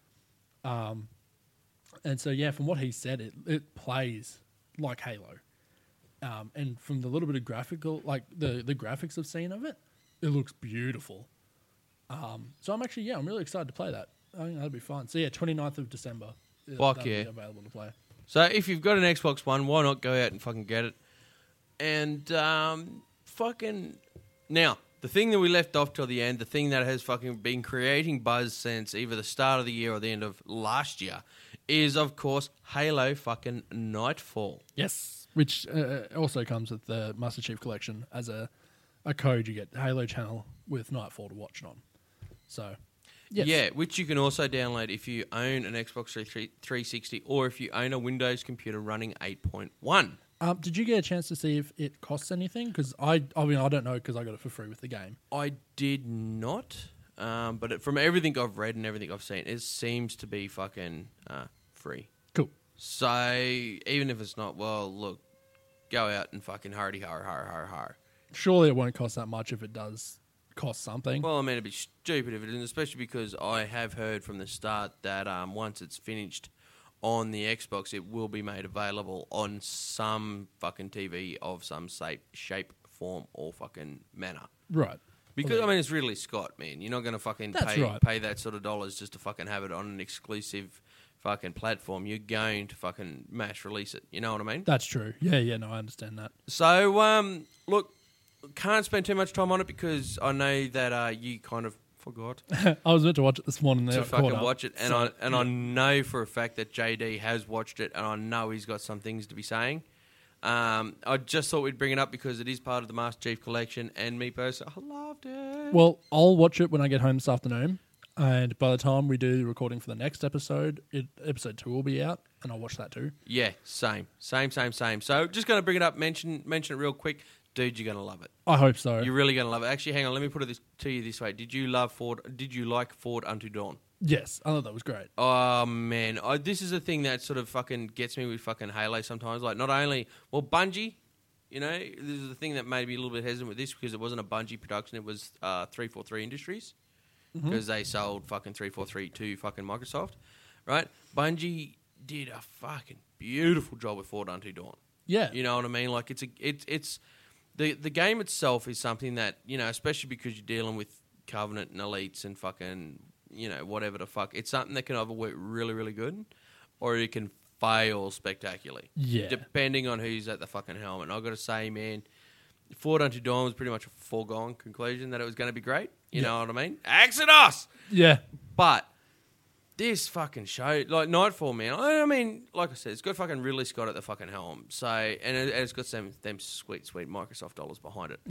Um, and so, yeah, from what he said, it, it plays like Halo. Um, and from the little bit of graphical, like the, the graphics I've seen of it, it looks beautiful. Um, so I'm actually, yeah, I'm really excited to play that. I think that'll be fun. So yeah, twenty-ninth of December.
Fuck
that'll
yeah.
be available to play.
So if you've got an Xbox One, why not go out and fucking get it? And um, fucking now the thing that we left off till the end, the thing that has fucking been creating buzz since either the start of the year or the end of last year, is of course Halo fucking Nightfall.
Yes, which uh, also comes with the Master Chief Collection as a a code. You get Halo Channel with Nightfall to watch it on. So. Yes.
Yeah, which you can also download if you own an Xbox three sixty or if you own a Windows computer running eight point one.
Um, did you get a chance to see if it costs anything? Because I, I mean, I don't know because I got it for free with the game.
I did not, um, but it, from everything I've read and everything I've seen, it seems to be fucking uh, free.
Cool.
So even if it's not, well, look, go out and fucking hurry, hurry, hurry, hurry, hurry.
Surely it won't cost that much if it does cost something.
Well, I mean, it'd be stupid if it didn't, especially because I have heard from the start that um, once it's finished on the Xbox, it will be made available on some fucking T V of some shape, shape form, or fucking manner.
Right.
Because, I mean, it's Ridley Scott, man. You're not going to fucking
That's
pay,
right.
pay that sort of dollars just to fucking have it on an exclusive fucking platform. You're going to fucking mass release it. You know what I mean?
That's true. Yeah, yeah, no, I understand that.
So, um, look, can't spend too much time on it because I know that uh, you kind of forgot
I was meant to watch it this morning.
to
There,
fucking watch it, and
So,
I and
yeah.
I know for a fact that J D has watched it, and I know he's got some things to be saying. Um, I just thought we'd bring it up because it is part of the Master Chief Collection, and me personally, I loved it.
Well, I'll watch it when I get home this afternoon, and by the time we do the recording for the next episode, it, episode two will be out, and I'll watch that too.
Yeah, same, same, same, same. So just going to bring it up, mention mention it real quick. Dude, you're going to love it.
I hope so.
You're really going to love it. Actually, hang on. Let me put it this, to you this way. Did you love Ford? Did you like Ford Unto Dawn?
Yes, I thought that was great.
Oh, man. I, this is a thing that sort of fucking gets me with fucking Halo sometimes. Like, not only... Well, Bungie, you know, this is the thing that made me a little bit hesitant with this because it wasn't a Bungie production. It was uh, three forty-three Industries because
Mm-hmm.
they sold fucking three forty-three to fucking Microsoft, right? Bungie did a fucking beautiful job with Ford Unto Dawn.
Yeah.
You know what I mean? Like, it's... a it's it's The the game itself is something that, you know, especially because you're dealing with Covenant and Elites and fucking, you know, whatever the fuck, it's something that can either work really, really good or it can fail spectacularally.
Yeah.
Depending on who's at the fucking helm. And I've got to say, man, Ford Unto Dawn was pretty much a foregone conclusion that it was going to be great. You
Yeah.
know what I mean? Exodus!
Yeah.
But this fucking show, like Nightfall, man. I I mean, like I said, it's got fucking Ridley Scott at the fucking helm. So, and it, it's got some them sweet, sweet Microsoft dollars behind it.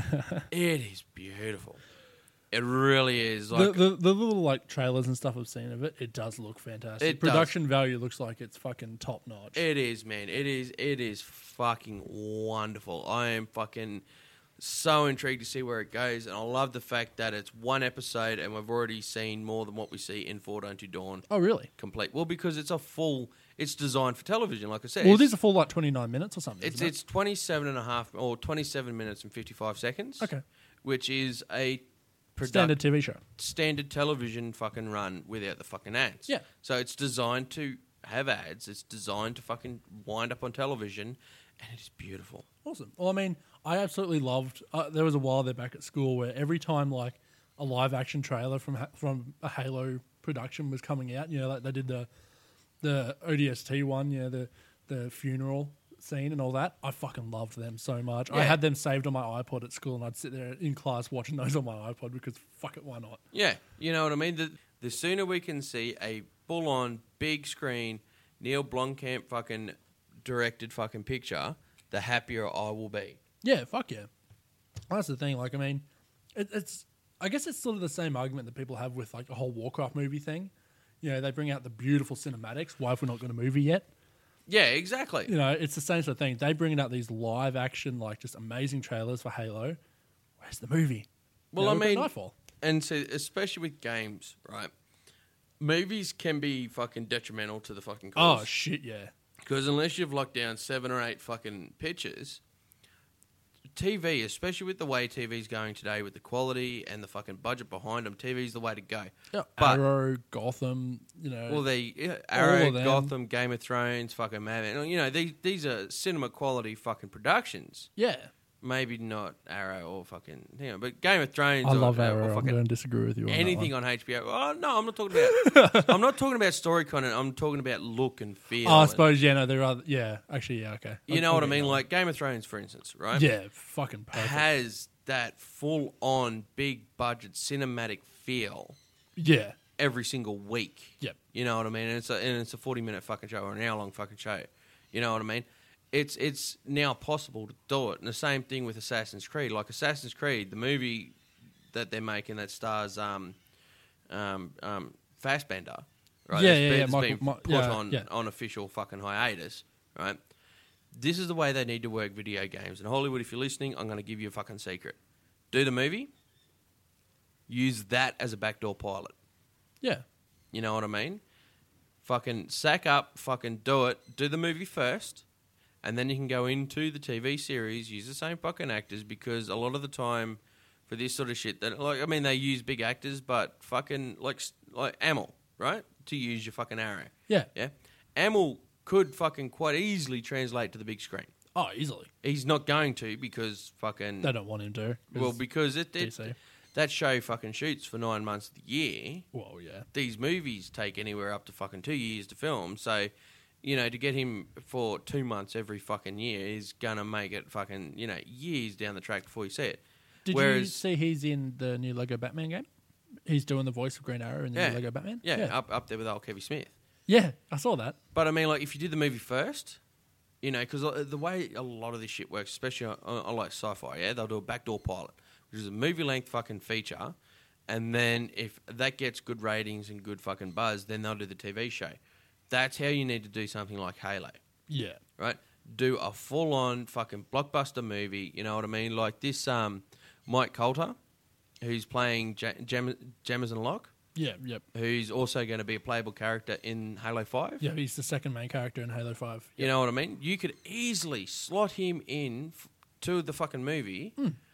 It is beautiful. It really is.
The,
Like,
the the little like trailers and stuff I've seen of it, it does look fantastic.
It does.
Production value looks like it's fucking top notch.
it is, man. It is. It is fucking wonderful. I am fucking so intrigued to see where it goes, and I love the fact that it's one episode, and we've already seen more than what we see in Ford Unto Dawn.
Oh really?
Complete. Well, because it's a full. It's designed for television, like I said.
Well,
It's-
it is a full like twenty nine minutes or something.
It's
isn't it?
it's twenty-seven and a half or twenty-seven minutes and fifty-five seconds.
Okay.
Which is a product,
Standard T V show.
standard television fucking run without the fucking ads.
Yeah.
So it's designed to have ads. It's designed to fucking wind up on television, and it is beautiful.
Awesome. Well, I mean, I absolutely loved. Uh, there was a while there back at school where every time like a live action trailer from Ha- from a Halo production was coming out, you know, like they did the the O D S T one, you know, the the funeral scene and all that. I fucking loved them so much. I
Yeah.
had them saved on my iPod at school, and I'd sit there in class watching those on my iPod because fuck it, why not?
Yeah, you know what I mean. The the sooner we can see a full on big screen Neil Blomkamp fucking directed fucking picture, the happier I will be.
Yeah, fuck yeah. That's the thing. Like, I mean, it, it's I guess it's sort of the same argument that people have with like the whole Warcraft movie thing. You know, they bring out the beautiful cinematics. Why have we not got a movie yet?
Yeah, exactly.
You know, it's the same sort of thing. They bring out these live action, like just amazing trailers for Halo. Where's the movie?
Well,
You know,
I
we've got
mean,
Nightfall.
and so especially with games, right? Movies can be fucking detrimental to the fucking cause.
Oh shit, yeah.
Because unless you've locked down seven or eight fucking pictures, T V, especially with the way T V's going today, with the quality and the fucking budget behind them, T V's the way to go.
Yeah,
But-
Arrow, Gotham, you know.
Well, they yeah,
All
Arrow,
of them.
Gotham, Game of Thrones, fucking Mad Men. You know, these these are cinema quality fucking productions.
yeah.
Maybe not Arrow or fucking, you know, but Game of Thrones.
I
or,
love
or
Arrow. I'm
fucking
going to disagree with you on
anything
that
on H B O. Oh no, I'm not talking about. I'm not talking about story content. I'm talking about look and feel.
one. Oh, I
and-
suppose, yeah, no, there are, yeah, actually, yeah, okay.
you know
I'll
what I
get
mean?
that.
Like Game of Thrones, for instance, right?
Yeah, fucking perfect.
Has that full on big budget cinematic feel
yeah,
every single week.
yep.
You know what I mean? And it's a, and it's a forty minute fucking show or an hour long fucking show. You know what I mean? It's it's now possible to do it. And the same thing with Assassin's Creed. Like Assassin's Creed, the movie that they're making that stars um, um, um, Fassbender, right?
Yeah,
It's
yeah,
been,
yeah,
it's
Michael-
been
Mi-
put
yeah,
on
yeah.
on official fucking hiatus, right? This is the way they need to work video games. And Hollywood, if you're listening, I'm going to give you a fucking secret. Do the movie. Use that as a backdoor pilot.
Yeah,
You know what I mean? Fucking sack up, fucking do it. Do the movie first, and then you can go into the T V series, use the same fucking actors, because a lot of the time for this sort of shit, that like I mean, they use big actors, but fucking like like Amel, right? To use your fucking Arrow.
yeah.
Yeah? Amel could fucking quite easily translate to the big screen.
Oh, easily.
He's not going to because fucking...
They don't want him to.
well, because it,
D
it
C.
that show fucking shoots for nine months of the year.
Well, yeah.
These movies take anywhere up to fucking two years to film. So, you know, to get him for two months every fucking year is going to make it fucking, you know, years down the track before you see it.
Did you
Whereas-
see he's in the new Lego Batman game? He's doing the voice of Green Arrow in the
Yeah.
new Lego Batman?
Yeah,
yeah.
Up, up there with old Kevin Smith.
Yeah, I saw that.
But I mean, like, if you did the movie first, you know, because the way a lot of this shit works, especially on, on like sci-fi, yeah, they'll do a backdoor pilot, which is a movie-length fucking feature, and then if that gets good ratings and good fucking buzz, then they'll do the T V show. That's how you need to do something like Halo,
Yeah.
right? Do a full-on fucking blockbuster movie, you know what I mean? Like this um, Mike Coulter, who's playing J- Jem- Jameson Locke,
Yeah, yep.
who's also going to be a playable character in Halo five.
Yeah, he's the second main character in Halo five.
You know what I mean? You could easily slot him in f- to the fucking movie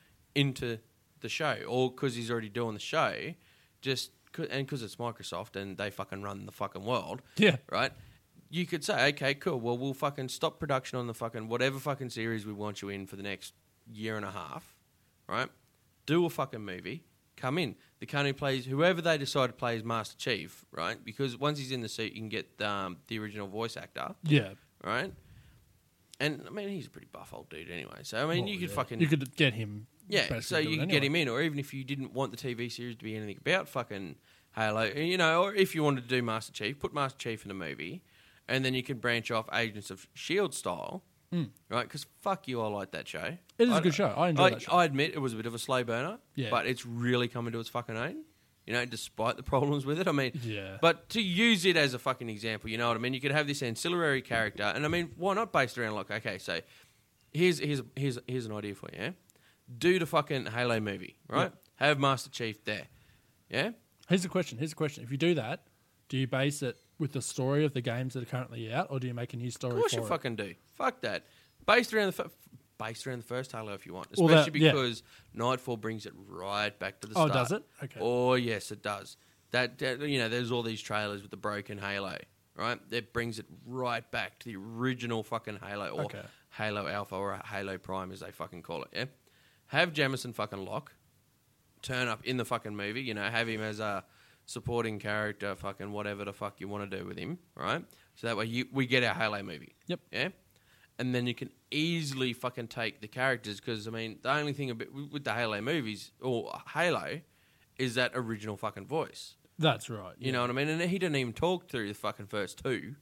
into the show, or because he's already doing the show, just 'cause- and because it's Microsoft and they fucking run the fucking world,
Yeah.
right? You could say, okay, cool. Well, we'll fucking stop production on the fucking whatever fucking series we want you in for the next year and a half, right? Do a fucking movie. Come in. The cunt who plays whoever they decide to play as Master Chief, right? Because once he's in the suit, you can get um, the original voice actor,
Yeah.
right? And I mean, he's a pretty buff old dude anyway. So I mean,
Well,
you could
yeah.
fucking
You could get him.
yeah.
basically
So
do
you
it
could get
anyway.
him in, or even if you didn't want the T V series to be anything about fucking Halo, you know, or if you wanted to do Master Chief, put Master Chief in a movie, and then you can branch off Agents of Shield style, right? Because fuck you, I like that show.
Hmm. It is
a
a good show. I enjoy
I,
that show.
I admit it was a bit of a slow burner,
Yeah.
but it's really coming to its fucking own. You know, despite the problems with it. I mean,
Yeah.
But to use it as a fucking example, you know what I mean? You could have this ancillary character, and I mean, why not based around like, okay, so here's here's here's here's an idea for you. Yeah? Do the fucking Halo movie, right? Have Master Chief there, yeah.
Here's the question. Here's the question. If you do that, do you base it with the story of the games that are currently out, or do you make a new story
Of course
for
you
it?
fucking do. Fuck that. Based around the f- based around the first Halo, if you want,
Well,
especially
that- yeah.
because Nightfall brings it right back to the
Oh,
start.
does it? Okay.
Oh, yes, it does. That, that you know, there's all these trailers with the broken Halo, right? That brings it right back to the original fucking Halo, or
Okay.
Halo Alpha, or Halo Prime, as they fucking call it. Yeah. Have Jamison fucking Locke turn up in the fucking movie. You know, have him as a supporting character, fucking whatever the fuck you want to do with him, right? So that way you, we get our Halo movie.
Yep.
Yeah. And then you can easily fucking take the characters, because I mean, the only thing a bit with the Halo movies or Halo is that original fucking voice.
That's right.
You
yeah.
know what I mean? And he didn't even talk through the fucking first two.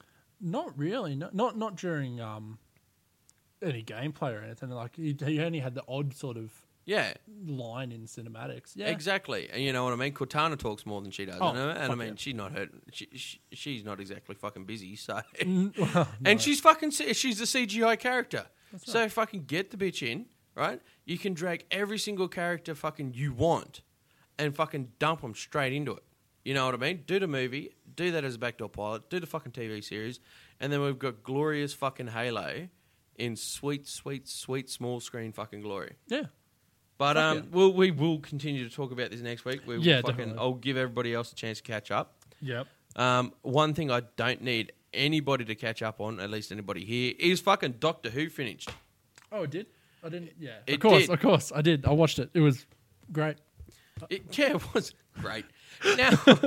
Not really. No, not not during um, any gameplay or anything. Like he, he only had the odd sort of
Yeah,
line in cinematics. Yeah,
exactly. And you know what I mean? Cortana talks more than she does.
Oh,
and, and I
fuck
mean,
yeah.
she's not her. She, she, she's not exactly fucking busy. So,
Mm, well,
and
no.
she's fucking. C- She's a C G I character. So fucking get the bitch in, right? You can drag every single character fucking you want, and fucking dump them straight into it. You know what I mean? Do the movie, do that as a backdoor pilot, do the fucking T V series, and then we've got glorious fucking Halo in sweet, sweet, sweet small screen fucking glory.
yeah.
But
Fuck
um,
yeah.
we'll, we will continue to talk about this next week. We will
Yeah,
fucking,
definitely.
I'll give everybody else a chance to catch up.
Yep.
Um, one thing I don't need anybody to catch up on, at least anybody here, is fucking Doctor Who finished.
Oh, it did? I didn't. Yeah.
It
of course,
did.
of course, I did. I watched it. It was great.
It, yeah, it was great. Now,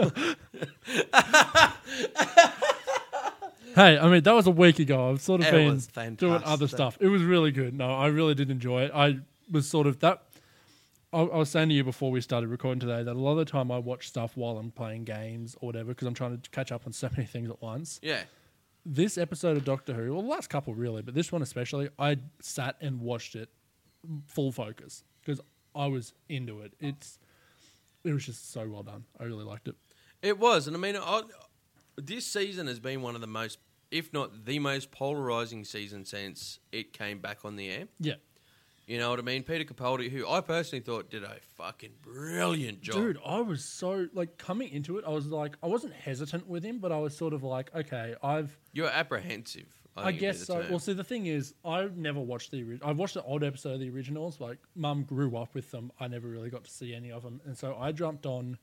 Hey, I mean that was a week ago. I've sort of
It
been
was fantastic.
doing other stuff. It was really good. No, I really did enjoy it. I was sort of that. I, I was saying to you before we started recording today that a lot of the time I watch stuff while I'm playing games or whatever because I'm trying to catch up on so many things at once.
yeah,
This episode of Doctor Who, well, the last couple really, but this one especially, I sat and watched it full focus because I was into it. It's it was just so well done. I really liked it.
it was. And I mean, I, this season has been one of the most, if not the most polarizing season since it came back on the air.
Yeah.
You know what I mean? Peter Capaldi, who I personally thought did a fucking brilliant job.
Dude, I was so like coming into it. I was like, I wasn't hesitant with him, but I was sort of like, okay, I've,
You're apprehensive. I,
I,
think would be
guess
the
so.
term.
Well, see, the thing is, I never watched the. ori- I watched the old episode of the originals. Like, Mum grew up with them. I never really got to see any of them, and so I jumped on.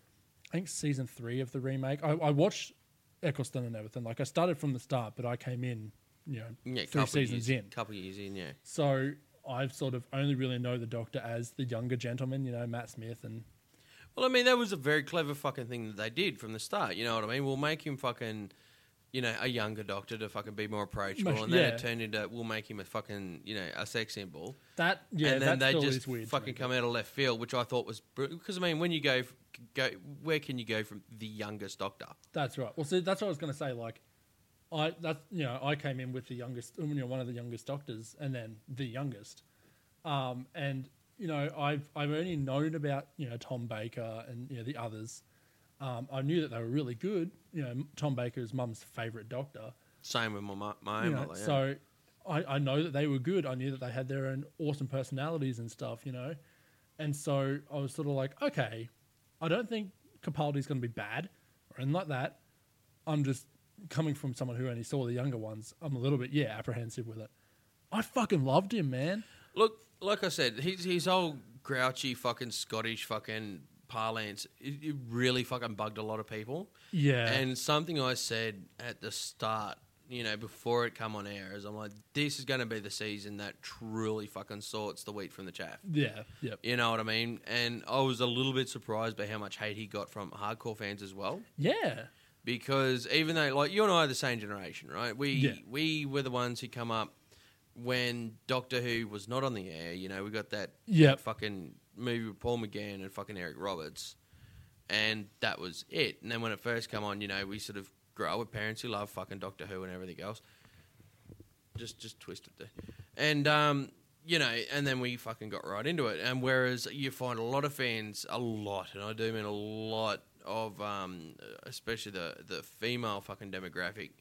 I think season three of the remake. I, I watched Eccleston and everything. Like, I started from the start, but I came in, you know,
yeah,
three
couple
seasons
years,
in.
couple years in, yeah.
So I've sort of only really know the Doctor as the younger gentleman. You know, Matt Smith and.
Well, I mean, that was a very clever fucking thing that they did from the start. You know what I mean? We'll make him fucking, you know, a younger Doctor to fucking be more approachable,
Much-
and then
yeah.
it turned into we'll make him a fucking, you know, a sex symbol.
That yeah,
and then
that
they
still
just
is weird. to
fucking
me,
come out of left field, which I thought was because I mean, when you go, f- go, where can you go from the youngest Doctor?
That's right. Well, see, that's what I was going to say. Like, I that you know, I came in with the youngest, you know, one of the youngest doctors, and then the youngest. Um, and you know, I've I've only known about you know Tom Baker and you know the others. Um, I knew that they were really good. You know, Tom Baker's mum's favorite doctor.
Same with my my, my
You
own
know,
mother. Yeah.
so I, I know that they were good. I knew that they had their own awesome personalities and stuff. You know, and so I was sort of like, okay, I don't think Capaldi's going to be bad or anything like that. I'm just coming from someone who only saw the younger ones. I'm a little bit yeah apprehensive with it. I fucking loved him, man.
Look, like I said, his his old grouchy fucking Scottish fucking parlance, it, it really fucking bugged a lot of people.
Yeah,
And something I said at the start, you know, before it come on air, is I'm like, this is going to be the season that truly fucking sorts the wheat from the chaff.
yeah, yep,
You know what I mean? And I was a little bit surprised by how much hate he got from hardcore fans as well.
yeah,
Because even though, like, you and I are the same generation, right? We
Yeah.
we were the ones who come up when Doctor Who was not on the air. You know, we got that
Yep.
fucking movie with Paul McGann and fucking Eric Roberts. And that was it. And then when it first come on, you know, we sort of grew up with parents who love fucking Doctor Who and everything else. Just just twisted there. And, um, you know, and then we fucking got right into it. And whereas you find a lot of fans, a lot, and I do mean a lot of, um, especially the, the female fucking demographic,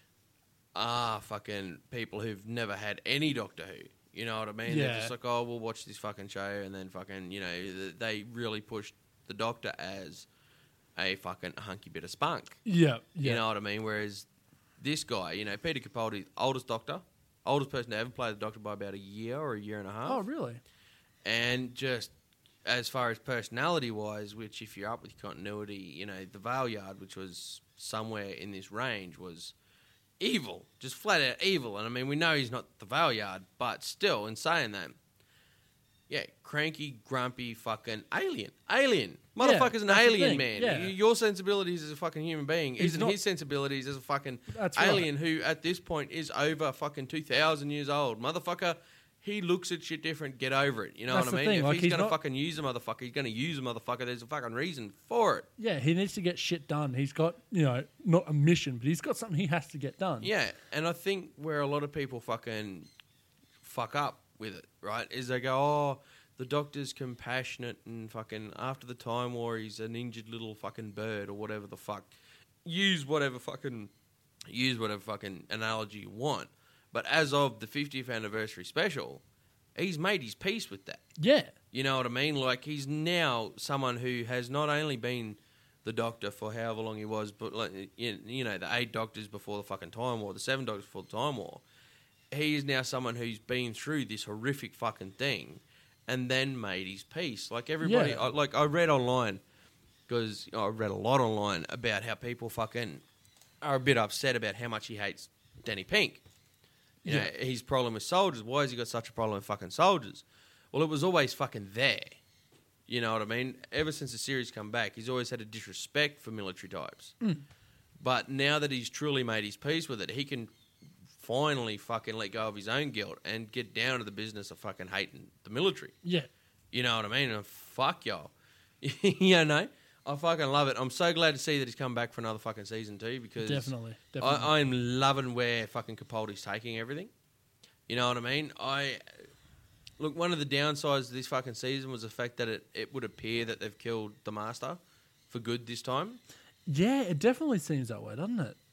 are fucking people who've never had any Doctor Who. You know what I mean? They're
Yeah.
just like, oh, we'll watch this fucking show, and then fucking, you know, th- they really pushed the Doctor as a fucking hunky bit of spunk.
yeah, yeah.
You know what I mean? Whereas this guy, you know, Peter Capaldi, oldest Doctor, oldest person to ever play the Doctor by about a year or a year and a half.
Oh, really?
And just as far as personality-wise, which if you're up with continuity, you know, the Valeyard, which was somewhere in this range, was evil, just flat out evil. And I mean, we know he's not the Valeyard, but still, in saying that, yeah, cranky, grumpy, fucking alien, alien, motherfucker's an
that's the
alien,
thing,
man.
yeah.
Y- Your sensibilities as a fucking human being
He's
isn't
not-
his sensibilities as a fucking
That's right.
alien who, at this point, is over fucking two thousand years old, motherfucker. He looks at shit different. Get over it. You know
That's
what I
the
mean?
thing,
If
like,
he's,
he's
gonna
not-
fucking use a motherfucker, he's gonna use a motherfucker. There's a fucking reason for it.
Yeah, he needs to get shit done. He's got, you know, not a mission, but he's got something he has to get done.
Yeah, and I think where a lot of people fucking fuck up with it, right, is they go, oh, the Doctor's compassionate and fucking after the Time War he's an injured little fucking bird or whatever the fuck. Use whatever fucking use whatever fucking analogy you want. But as of the fiftieth anniversary special, he's made his peace with that.
Yeah.
You know what I mean? Like, he's now someone who has not only been the Doctor for however long he was, but, like, you know, the eight Doctors before the fucking Time War, the seven Doctors before the Time War. He is now someone who's been through this horrific fucking thing and then made his peace. Like, everybody...
Yeah.
I, like, I read online, because I read a lot online about how people fucking are a bit upset about how much he hates Danny Pink. You know,
Yeah.
his problem with soldiers. Why has he got such a problem with fucking soldiers? Well, it was always fucking there. You know what I mean? Ever since the series come back, he's always had a disrespect for military types.
Mm.
But now that he's truly made his peace with it, he can finally fucking let go of his own guilt and get down to the business of fucking hating the military.
Yeah.
You know what I mean? And fuck y'all. You know? I fucking love it. I'm so glad to see that he's come back for another fucking season too, because
Definitely. Definitely.
I, I'm loving where fucking Capaldi's taking everything. You know what I mean? I look. One of the downsides of this fucking season was the fact that it, it would appear that they've killed the Master for good this time.
yeah, it definitely seems that way, doesn't it?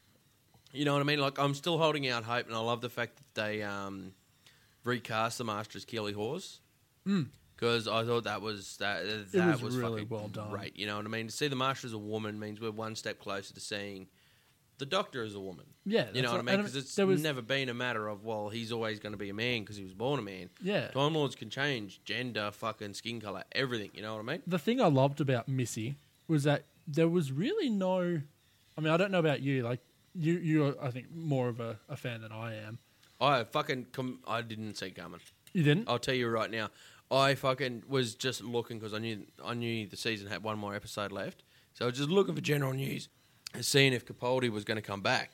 You know what I mean? Like, I'm still holding out hope, and I love the fact that they um, recast the Master as Keely Hawes.
Mm.
Because I thought that was that that
was
was,
really
fucking
well done.
great. You know what I mean? To see the Master as a woman means we're one step closer to seeing the Doctor as a woman.
Yeah.
You know
that's
what I mean?
and
Because it's
there was-
never been a matter of, well, he's always going to be a man because he was born a man.
Yeah.
Time Lords can change gender, fucking skin colour, everything. You know what I mean?
The thing I loved about Missy was that there was really no... I mean, I don't know about you. Like, you, you're, I think, more of a, a fan than I am.
I fucking... Com- I didn't see it coming.
You didn't?
I'll tell you right now. I fucking was just looking because I knew I knew the season had one more episode left. So I was just looking for general news and seeing if Capaldi was going to come back.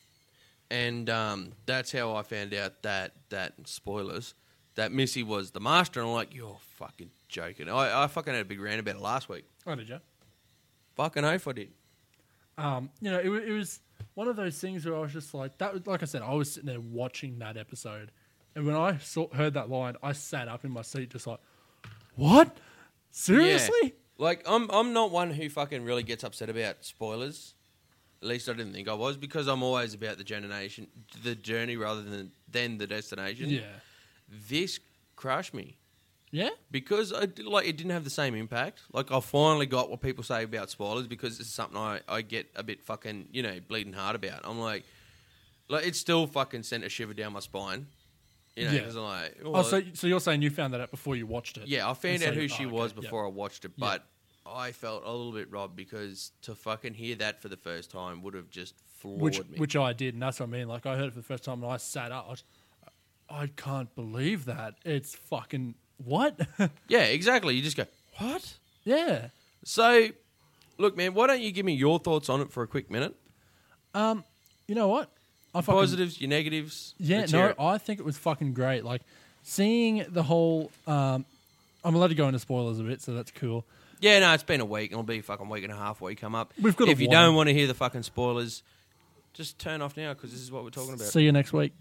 And um, that's how I found out that, that spoilers, that Missy was the Master. And I'm like, you're fucking joking. I, I fucking had a big rant about it last week.
Oh, did you?
Fucking oath I did.
Um, you know, it, wa- it was one of those things where I was just like, that. Was, like I said, I was sitting there watching that episode. And when I saw, heard that line, I sat up in my seat just like, what? Seriously?
Yeah. Like, I'm I'm not one who fucking really gets upset about spoilers. At least I didn't think I was, because I'm always about the generation, the journey rather than than the destination.
Yeah.
This crushed me
Yeah?
because I, d- like it didn't have the same impact. Like, I finally got what people say about spoilers, because it's something I, I get a bit fucking, you know, bleeding hard about. I'm like, like it still fucking sent a shiver down my spine. You know,
Yeah.
because I'm like,
Oh,
well,
so so you're saying you found that out before you watched it?
yeah, I found
And
out
so-
who she
oh, okay,
was
yeah.
before I watched it,
Yeah.
but I felt a little bit robbed, because to fucking hear that for the first time would have just floored
Which
me.
which I did, and that's what I mean. Like, I heard it for the first time, and I sat up. I, was, I can't believe that. It's fucking... What?
yeah, exactly. You just go, what?
yeah.
So, look, man, why don't you give me your thoughts on it for a quick minute?
Um, you know what? I fucking,
Positives, your negatives.
Yeah,
Let's hear
no,
it.
I think it was fucking great. Like, seeing the whole... Um, I'm allowed to go into spoilers a bit, so that's cool.
Yeah, no, it's been a week. It'll be a fucking week and a half when we come up.
We've got a
If you
warning.
don't want to hear the fucking spoilers, just turn off now, because this is what we're talking about.
See you next week.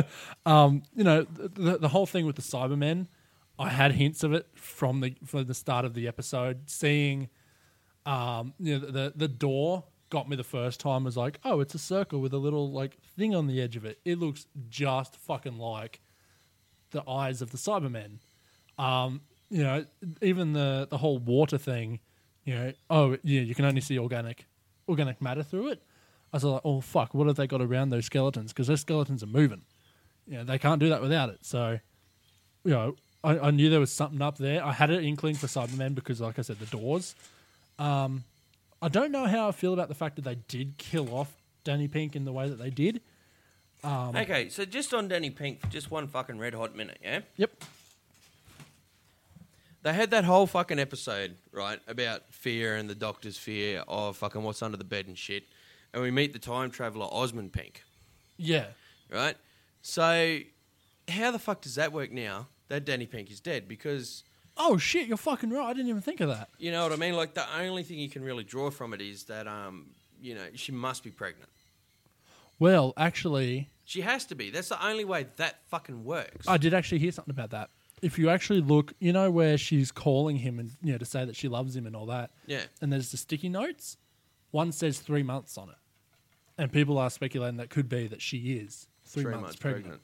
um, you know, the, the whole thing with the Cybermen, I had hints of it from the from the start of the episode. Seeing, um, you know, the the door got me the first time. Was like, oh, it's a circle with a little like thing on the edge of it. It looks just fucking like the eyes of the Cybermen. Um, you know, even the the whole water thing. You know, oh yeah, you can only see organic organic matter through it. I was like, oh fuck, what have they got around those skeletons? Because those skeletons are moving. You know, they can't do that without it. So, you know, I, I knew there was something up there. I had an inkling for Cybermen because, like I said, the doors. Um, I don't know how I feel about the fact that they did kill off Danny Pink in the way that they did. Um,
Okay, so just on Danny Pink for just one fucking red hot minute, yeah?
Yep.
They had that whole fucking episode, right, about fear and the Doctor's fear of fucking what's under the bed and shit. And we meet the time traveller Osmond Pink,
Yeah.
right? So how the fuck does that work now that Danny Pink is dead? Because,
Oh shit, you're fucking right. I didn't even think of that.
you know what I mean? Like, the only thing you can really draw from it is that, um, you know, she must be pregnant.
Well, actually,
She has to be. That's the only way that fucking works.
I did actually hear something about that. if you actually look, you know where she's calling him and you know to say that she loves him and all that.
Yeah.
And there's the sticky notes. One says three months on it, and people are speculating that could be that she is three,
Three
months,
months
pregnant.
pregnant.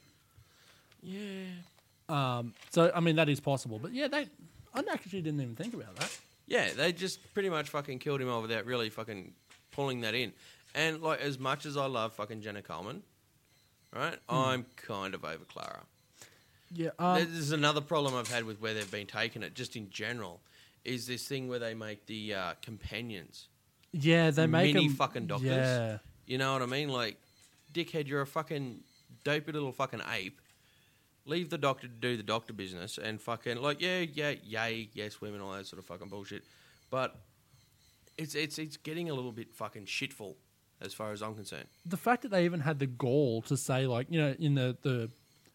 Yeah.
Um, so I mean that is possible, but yeah, they I actually didn't even think about that.
Yeah, they just pretty much fucking killed him off without really fucking pulling that in. And, like, as much as I love fucking Jenna Coleman, right, I'm kind of over Clara.
Yeah, um,
This is another problem I've had with where they've been taking it, just in general, is this thing where they make the uh, companions
yeah, they make
mini
'em-
fucking doctors.
Yeah,
You know what I mean? Like, dickhead, you're a fucking dopey little fucking ape. Leave the doctor to do the doctor business and fucking, like, yeah, yeah, yay, yes, women, all that sort of fucking bullshit. But it's it's it's getting a little bit fucking shitful as far as I'm concerned.
the fact that they even had the gall to say, like, you know, in the the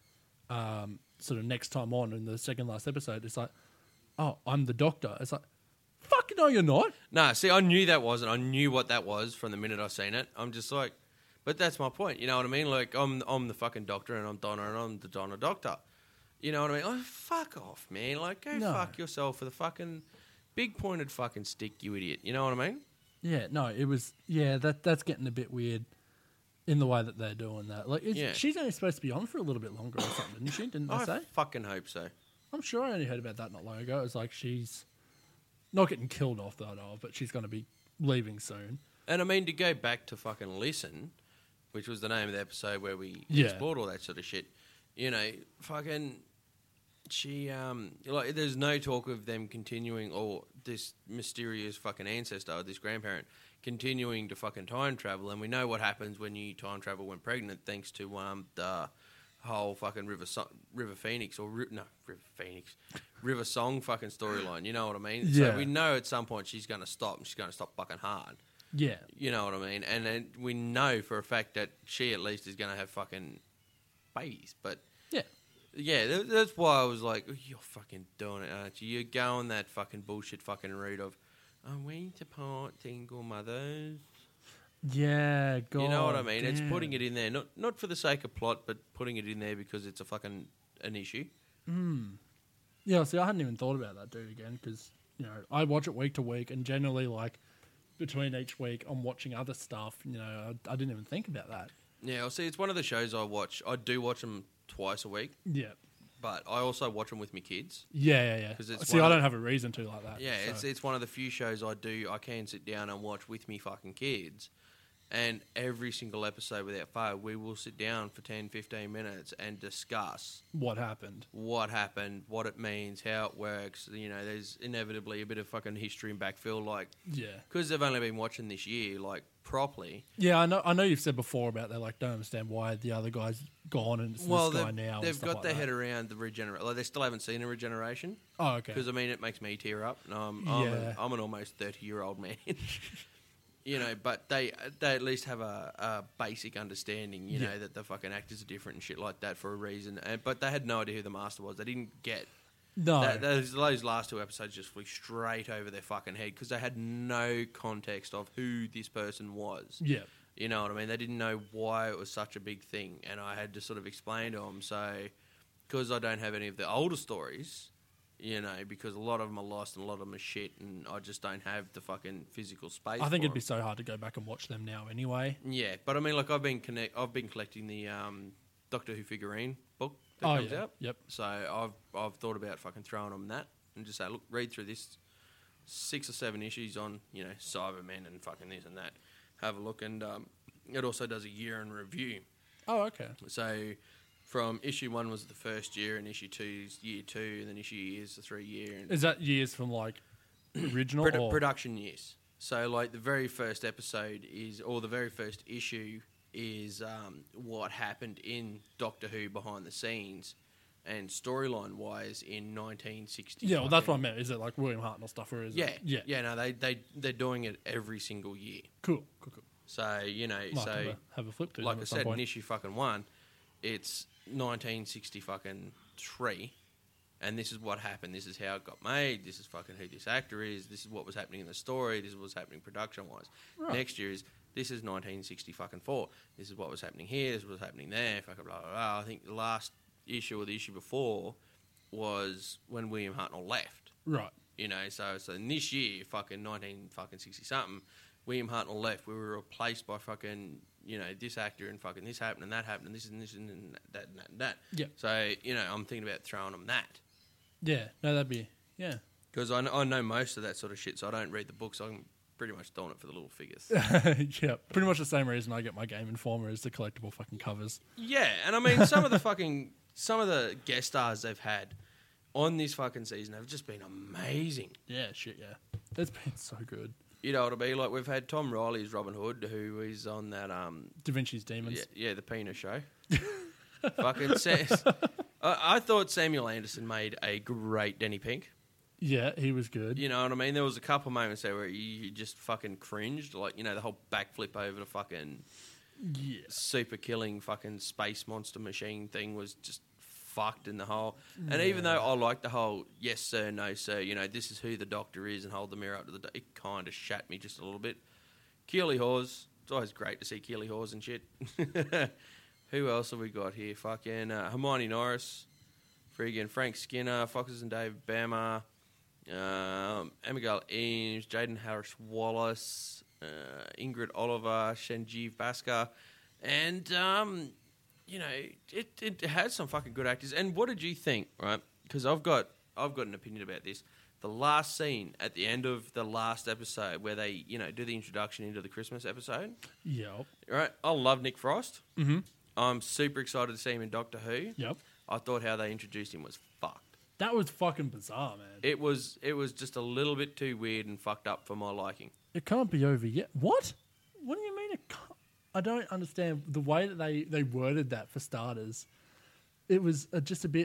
um, sort of next time on in the second last episode, it's like, oh, I'm the doctor. It's like, fuck, no, you're not.
Nah, see, I knew that wasn't. I knew what that was from the minute I seen it. I'm just like, but that's my point. You know what I mean? Like, I'm I'm the fucking doctor, and I'm Donna, and I'm the Donna doctor. You know what I mean? Oh, fuck off, man. Like, go
No.
fuck yourself for the fucking big pointed fucking stick, you idiot. You know what I mean?
Yeah, no, it was. Yeah, that that's getting a bit weird in the way that they're doing that. Like, it's,
Yeah.
she's only supposed to be on for a little bit longer or something, didn't she? Didn't they
I
say?
fucking hope so.
I'm sure I only heard about that not long ago. It was like she's not getting killed off that I know of, but she's going to be leaving soon.
And I mean, to go back to fucking Listen, which was the name of the episode where we
Yeah.
explored all that sort of shit, you know, fucking, she, um, like, there's no talk of them continuing, or this mysterious fucking ancestor, or this grandparent, continuing to fucking time travel. And we know what happens when you time travel when pregnant, thanks to, um, the whole fucking River so- River Phoenix, or, Ri- no, River Phoenix, River Song fucking storyline, you know what I mean?
Yeah.
So we know at some point she's going to stop, and she's going to stop fucking hard.
Yeah.
You know what I mean? And then we know for a fact that she at least is going to have fucking babies. But
Yeah.
yeah, that, that's why I was like, oh, you're fucking doing it, aren't you? You're going that fucking bullshit fucking route of, I'm waiting to part single mothers.
Yeah, God.
You know what I mean? It's
damn.
putting it in there, not not for the sake of plot, but putting it in there because it's a fucking an issue.
Yeah, see, I hadn't even thought about that, dude, again, because, you know, I watch it week to week, and generally, like, between each week, I'm watching other stuff. You know, I, I didn't even think about that.
Yeah, well, see, it's one of the shows I watch. I do watch them twice a week,
Yeah.
but I also watch them with my kids.
Yeah, yeah, yeah.
'Cause it's
See,
one
I
of-
don't have a reason to like that.
Yeah,
so-
it's it's one of the few shows I do. I can sit down and watch with me fucking kids, and every single episode without fail, we will sit down for ten, fifteen minutes and discuss
what happened.
what happened, what it means, how it works. You know, there's inevitably a bit of fucking history and backfill, like
Yeah.
because they've only been watching this year, like properly.
Yeah, I know. I know you've said before about they like don't understand why the other guy's gone and it's
Well,
this guy
they've,
now. and
they've
stuff
got
like
their
that.
head around the regeneration. Like, they still haven't seen a regeneration.
Oh, okay.
Because I mean, it makes me tear up. And I'm, I'm,
Yeah.
an, I'm an almost thirty year old man, you know. But they they at least have a, a basic understanding, you
Yeah.
know, that the fucking actors are different and shit like that for a reason. And but they had no idea who the master was. They didn't get
No.
that, those, those last two episodes just flew straight over their fucking head because they had no context of who this person was.
yeah.
You know what I mean? They didn't know why it was such a big thing, and I had to sort of explain to them. So, because I don't have any of the older stories, you know, because a lot of them are lost and a lot of them are shit, and I just don't have the fucking physical space.
I think
for
it'd be
'em.
so hard to go back and watch them now anyway.
Yeah, but I mean, like I've been connect, I've been collecting the um, Doctor Who figurine book that
Oh,
comes
yeah.
out.
Yep.
So I've I've thought about fucking throwing them that and just say, look, read through this six or seven issues on, you know, Cybermen and fucking this and that. Have a look, and um, it also does a year in review.
Oh, okay.
So from issue one was the first year, and issue two is year two, and then issue year is the three year. And
Is that years from like original
produ-
or
production years. So like the very first episode is, or the very first issue is um, what happened in Doctor Who behind the scenes and storyline wise in nineteen sixty.
Yeah, well, that's what I meant. Is it like William Hartnell stuff, or is
Yeah,
it? Yeah,
yeah. No, they they they're doing it every single year.
Cool, cool, cool.
So you know,
Might
so
have, a, have a flip to
like
them
I
at some
said, in
point.
issue fucking one, it's nineteen sixty fucking three, and this is what happened. This is how it got made. This is fucking who this actor is. This is what was happening in the story. This is what's happening production wise.
Right.
Next year is this is nineteen sixty fucking four. This is what was happening here. This is what's happening there. Fucking blah blah blah. I think the last issue or the issue before was when William Hartnell left.
Right.
You know, so so in this year, fucking nineteen fucking sixty something, William Hartnell left. We were replaced by fucking, you know, this actor and fucking this happened and that happened and this and this and that and that and that.
Yeah.
So, you know, I'm thinking about throwing them that.
Yeah. No, that'd be yeah.
Because I, kn- I know most of that sort of shit, so I don't read the books. I'm pretty much doing it for the little figures.
Yeah. Pretty much the same reason I get my Game Informer is the collectible fucking covers.
Yeah, and I mean, some of the fucking, some of the guest stars they've had on this fucking season have just been amazing.
Yeah. Shit. Yeah. It's been so good.
You know what I mean? Like, we've had Tom Riley as Robin Hood, who is on that, um,
Da Vinci's Demons.
yeah, yeah the Penis show. Fucking says. I, I thought Samuel Anderson made a great Denny Pink.
Yeah, he was good.
You know what I mean? There was a couple of moments there where you, you just fucking cringed. Like, you know, the whole backflip over the fucking
Yeah.
super killing fucking space monster machine thing was just fucked in the whole. And even though I like the whole yes sir, no sir, you know, this is who the Doctor is and hold the mirror up to the... Do- it kind of shat me just a little bit. Keely Hawes. It's always great to see Keely Hawes and shit. Who else have we got here? Fucking uh, Hermione Norris. Friggin' Frank Skinner. Foxes and Dave Bammer. Um, Abigail Eames, Jaden Harris Wallace, uh, Ingrid Oliver, Shenjeev Bhaskar, and um, you know it, it has some fucking good actors. And what did you think, right? Because I've got I've got an opinion about this. The last scene at the end of the last episode where they you know do the introduction into the Christmas episode,
Yep.
right? I love Nick Frost.
Mm-hmm.
I'm super excited to see him in Doctor Who.
Yep.
I thought how they introduced him was fucked.
That was fucking bizarre, man.
It was it was just a little bit too weird and fucked up for my liking.
It can't be over yet. What? What do you mean it can't? I don't understand the way that they, they worded that for starters. It was uh, just a bit...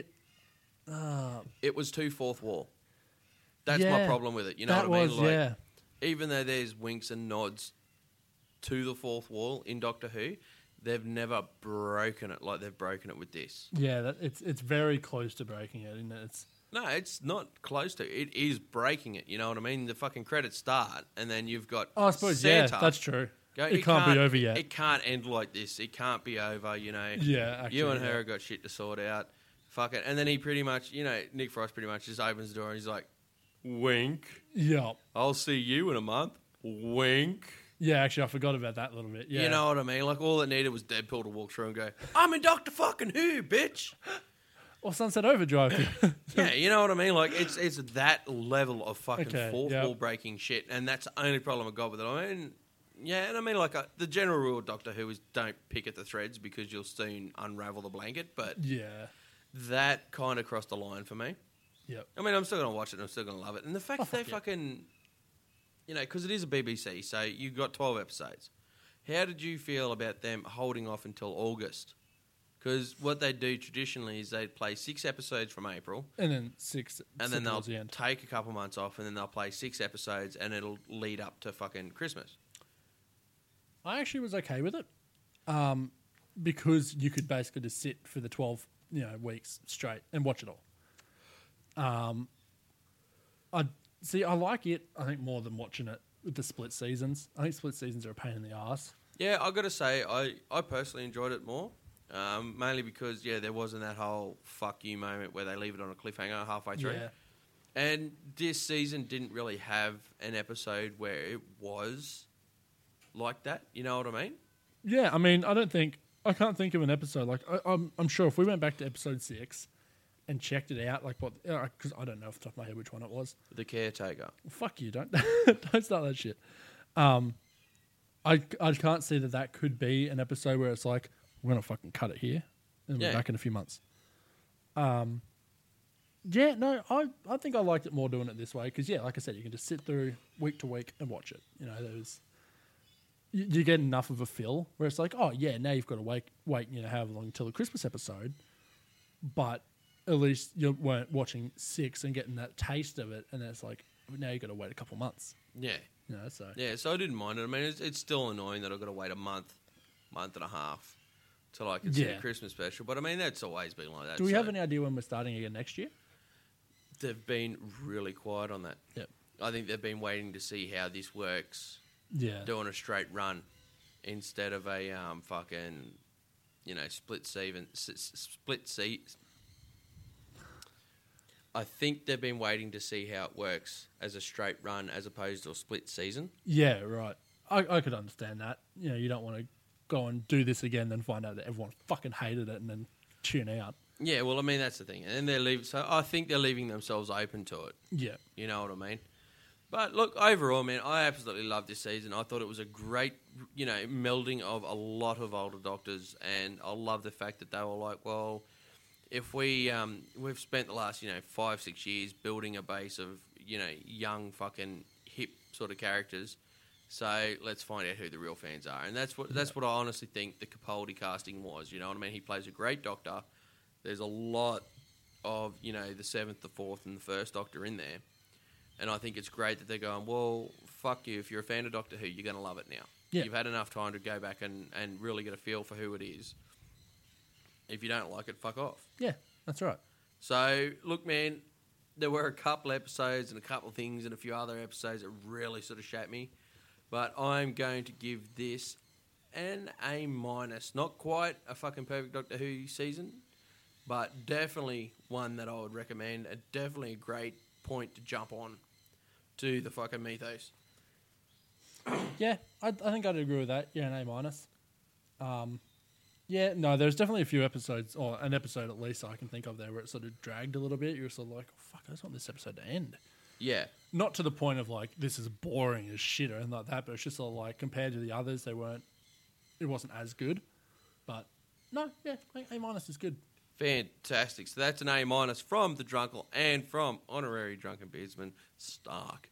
Uh,
It was too fourth wall. That's
Yeah,
my problem with it. You know
that
what I mean?
was,
Like,
yeah.
even though there's winks and nods to the fourth wall in Doctor Who, they've never broken it like they've broken it with this.
Yeah, that, it's it's very close to breaking it, isn't it? It's,
No, it's not close to. It is breaking it. You know what I mean? The fucking credits start, and then you've got
oh, I suppose,
Santa.
yeah, that's true.
Go,
it, can't, be over yet.
It can't end like this. It can't be over, you know.
Yeah, actually,
You and
yeah.
her got shit to sort out. Fuck it. And then he pretty much, you know, Nick Frost pretty much just opens the door and he's like, wink.
Yeah.
I'll see you in a month. Wink.
Yeah, actually, I forgot about that a little bit. Yeah.
You know what I mean? Like, all it needed was Deadpool to walk through and go, I'm in Doctor fucking Who, bitch.
Or Sunset Overdrive.
Yeah, you know what I mean? Like, it's it's that level of fucking
Okay,
fourth
yep.
wall breaking shit. And that's the only problem I got with it. I mean, yeah, and I mean, like, uh, the general rule of Doctor Who is don't pick at the threads because you'll soon unravel the blanket. But
yeah.
that kind of crossed the line for me.
Yep.
I mean, I'm still going to watch it and I'm still going to love it. And the fact
Oh,
that they
fuck yeah.
fucking, you know, because it is a B B C, so you got twelve episodes. How did you feel about them holding off until August? Because what they do traditionally is they play six episodes from April,
And then six.
and then they'll
towards the end.
take a couple months off, and then they'll play six episodes, and it'll lead up to fucking Christmas.
I actually was okay with it, um, because you could basically just sit for the twelve, you know, weeks straight and watch it all. Um, I see. I like it. I think more than watching it with the split seasons. I think split seasons are a pain in the ass.
Yeah, I got to say, I, I personally enjoyed it more, um, mainly because yeah, there wasn't that whole fuck you moment where they leave it on a cliffhanger halfway through.
Yeah.
And this season didn't really have an episode where it was like that. You know what I mean?
Yeah, I mean, I don't think I can't think of an episode like I, I'm. I'm sure if we went back to episode six and checked it out, like what? Because I don't know off the top of my head which one it was.
The Caretaker.
Well, fuck you! Don't don't start that shit. Um, I I can't see that that could be an episode where it's like we're gonna fucking cut it here and
Yeah.
we're back in a few months. Um, yeah, no, I I think I liked it more doing it this way because yeah, like I said, you can just sit through week to week and watch it. You know, there's you, you get enough of a feel where it's like, oh yeah, now you've got to wait wait you know however long until the Christmas episode, but at least you weren't watching six and getting that taste of it, and then it's like now you've got to wait a couple months.
Yeah.
You know, so
Yeah, so I didn't mind it. I mean, it's, it's still annoying that I've got to wait a month, month and a half till I can see
Yeah.
the Christmas special. But I mean, that's always been like that.
do we
so
have any idea when we're starting again next year?
They've been really quiet on that.
Yep.
I think they've been waiting to see how this works,
Yeah.
doing a straight run instead of a um, fucking, you know, split season, s- s- split seat. I think they've been waiting to see how it works as a straight run as opposed to a split season.
Yeah, right. I, I could understand that. You know, you don't want to go and do this again and find out that everyone fucking hated it and then tune out.
Yeah, well, I mean, that's the thing. And they're leaving, so I think they're leaving themselves open to it.
Yeah.
You know what I mean? But look, overall, man, I absolutely loved this season. I thought it was a great, you know, melding of a lot of older doctors, and I love the fact that they were like, well, if we, um, we've spent the last, you know, five, six years building a base of, you know, young fucking hip sort of characters, so let's find out who the real fans are. And that's what that's what I honestly think the Capaldi casting was, you know what I mean? He plays a great doctor. There's a lot of, you know, the seventh, the fourth, and the first Doctor in there. And I think it's great that they're going, well, fuck you. If you're a fan of Doctor Who, you're going to love it now.
Yeah.
You've had enough time to go back and, and really get a feel for who it is. If you don't like it, fuck off.
Yeah, that's right.
So, look, man, there were a couple episodes and a couple of things and a few other episodes that really sort of shat me. But I'm going to give this an A minus. Not quite a fucking perfect Doctor Who season, but definitely one that I would recommend. And definitely a great point to jump on to the fucking mythos.
Yeah, I, I think I'd agree with that. Yeah, an A minus. Um, yeah, no, there's definitely a few episodes, or an episode at least I can think of there where it sort of dragged a little bit. You're sort of like, oh, fuck, I just want this episode to end.
Yeah.
Not to the point of like, this is boring as shit or anything like that, but it's just sort of like, compared to the others, they weren't, it wasn't as good. But no, yeah, A minus is good.
Fantastic. So that's an A minus from the Drunkle and from honorary Drunken Beardsman Stark.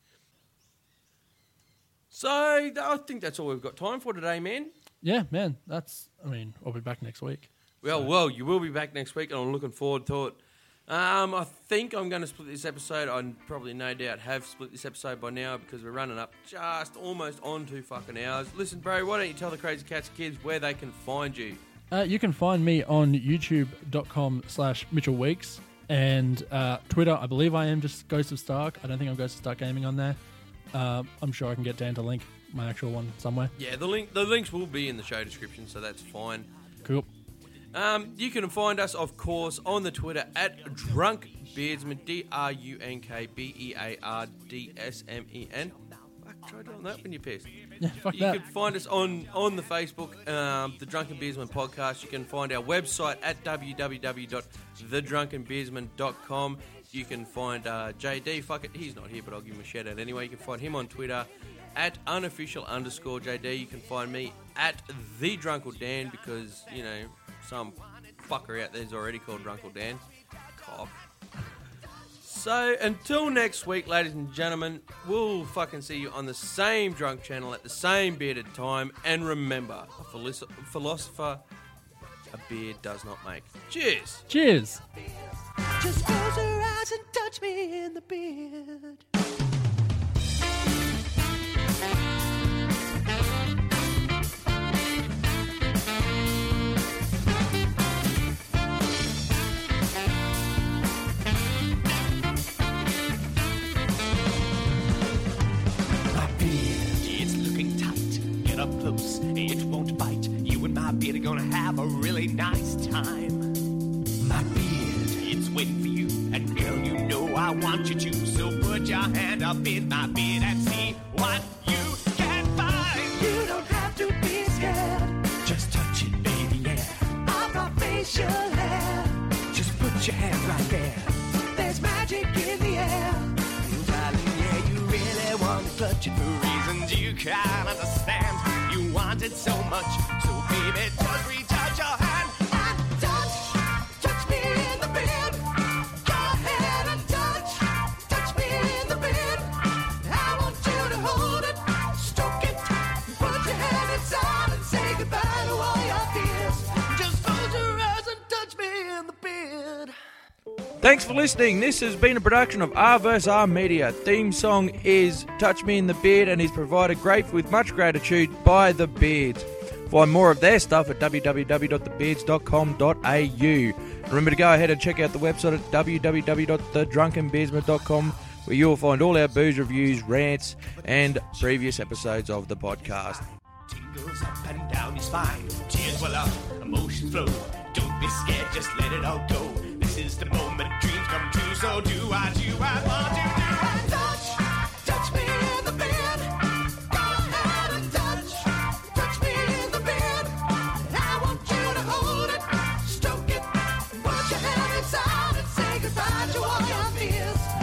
So I think that's all we've got time for today, man.
Yeah, man. That's, I mean, I'll be back next week.
Well,
so.
well, you will be back next week, and I'm looking forward to it. Um, I think I'm going to split this episode. I probably no doubt have split this episode by now because we're running up just almost on two fucking hours. Listen, bro, why don't you tell the Crazy Cats kids where they can find you?
Uh, you can find me on youtube.com slash Mitchell Weeks and uh, Twitter. I believe I am just Ghost of Stark. I don't think I'm Ghost of Stark Gaming on there. Uh, I'm sure I can get Dan to link my actual one somewhere.
Yeah, the link, the links will be in the show description, so that's fine.
Cool.
Um, you can find us, of course, on the Twitter at Drunk Beardsman, D R U N K B E A R D S M E N. Fuck, try doing that when you're pissed.
Yeah, fuck
you
that.
can find us on, on the Facebook, um, The Drunken Beardsman Podcast. You can find our website at w w w dot the drunken beardsman dot com. You can find uh, J D, fuck it, he's not here, but I'll give him a shout out anyway. You can find him on Twitter at unofficial underscore J D. You can find me at The Drunkle Dan because, you know, some fucker out there's already called Drunkle Dan. Cock. So, until next week, ladies and gentlemen, we'll fucking see you on the same drunk channel at the same bearded time. And remember, a philosopher, philosopher a beard does not make. Cheers!
Cheers!
Just close your eyes and touch me in the beard. Close, it won't bite. You and my beard are gonna have a really nice time. My beard, it's waiting for you, and girl, you know I want you to. So put your hand up in my beard and see what you can find. You don't have to be scared. Just touch it, baby, yeah. I've got facial hair. Just put your hand right there. There's magic in the air. Darling, yeah, you really want to touch it for reasons you can't understand. You want it so much, so baby, just reach out your hand and touch, touch me in the beard. Go ahead and touch, touch me in the beard. I want you to hold it, stroke it, put your hand inside and say goodbye to all your fears. Just close your eyes and touch me in the beard.
Thanks for listening. This has been a production of R versus R Media. Theme song is Touch Me in the Beard and is provided great with much gratitude by The Beards. Find more of their stuff at w w w dot the beards dot com dot a u. Remember to go ahead and check out the website at w w w dot the drunken beardsman dot com where you'll find all our booze reviews, rants and previous episodes of the podcast.
Tingles up and down your spine. Tears well up, emotions flow. Don't be scared, just let it all go. This is the moment dreams come true. So do I, do I want to, do I touch, touch me in the bed. Go ahead and touch, touch me in the bed. I want you to hold it, stroke it, put your hand inside and say goodbye to all your fears.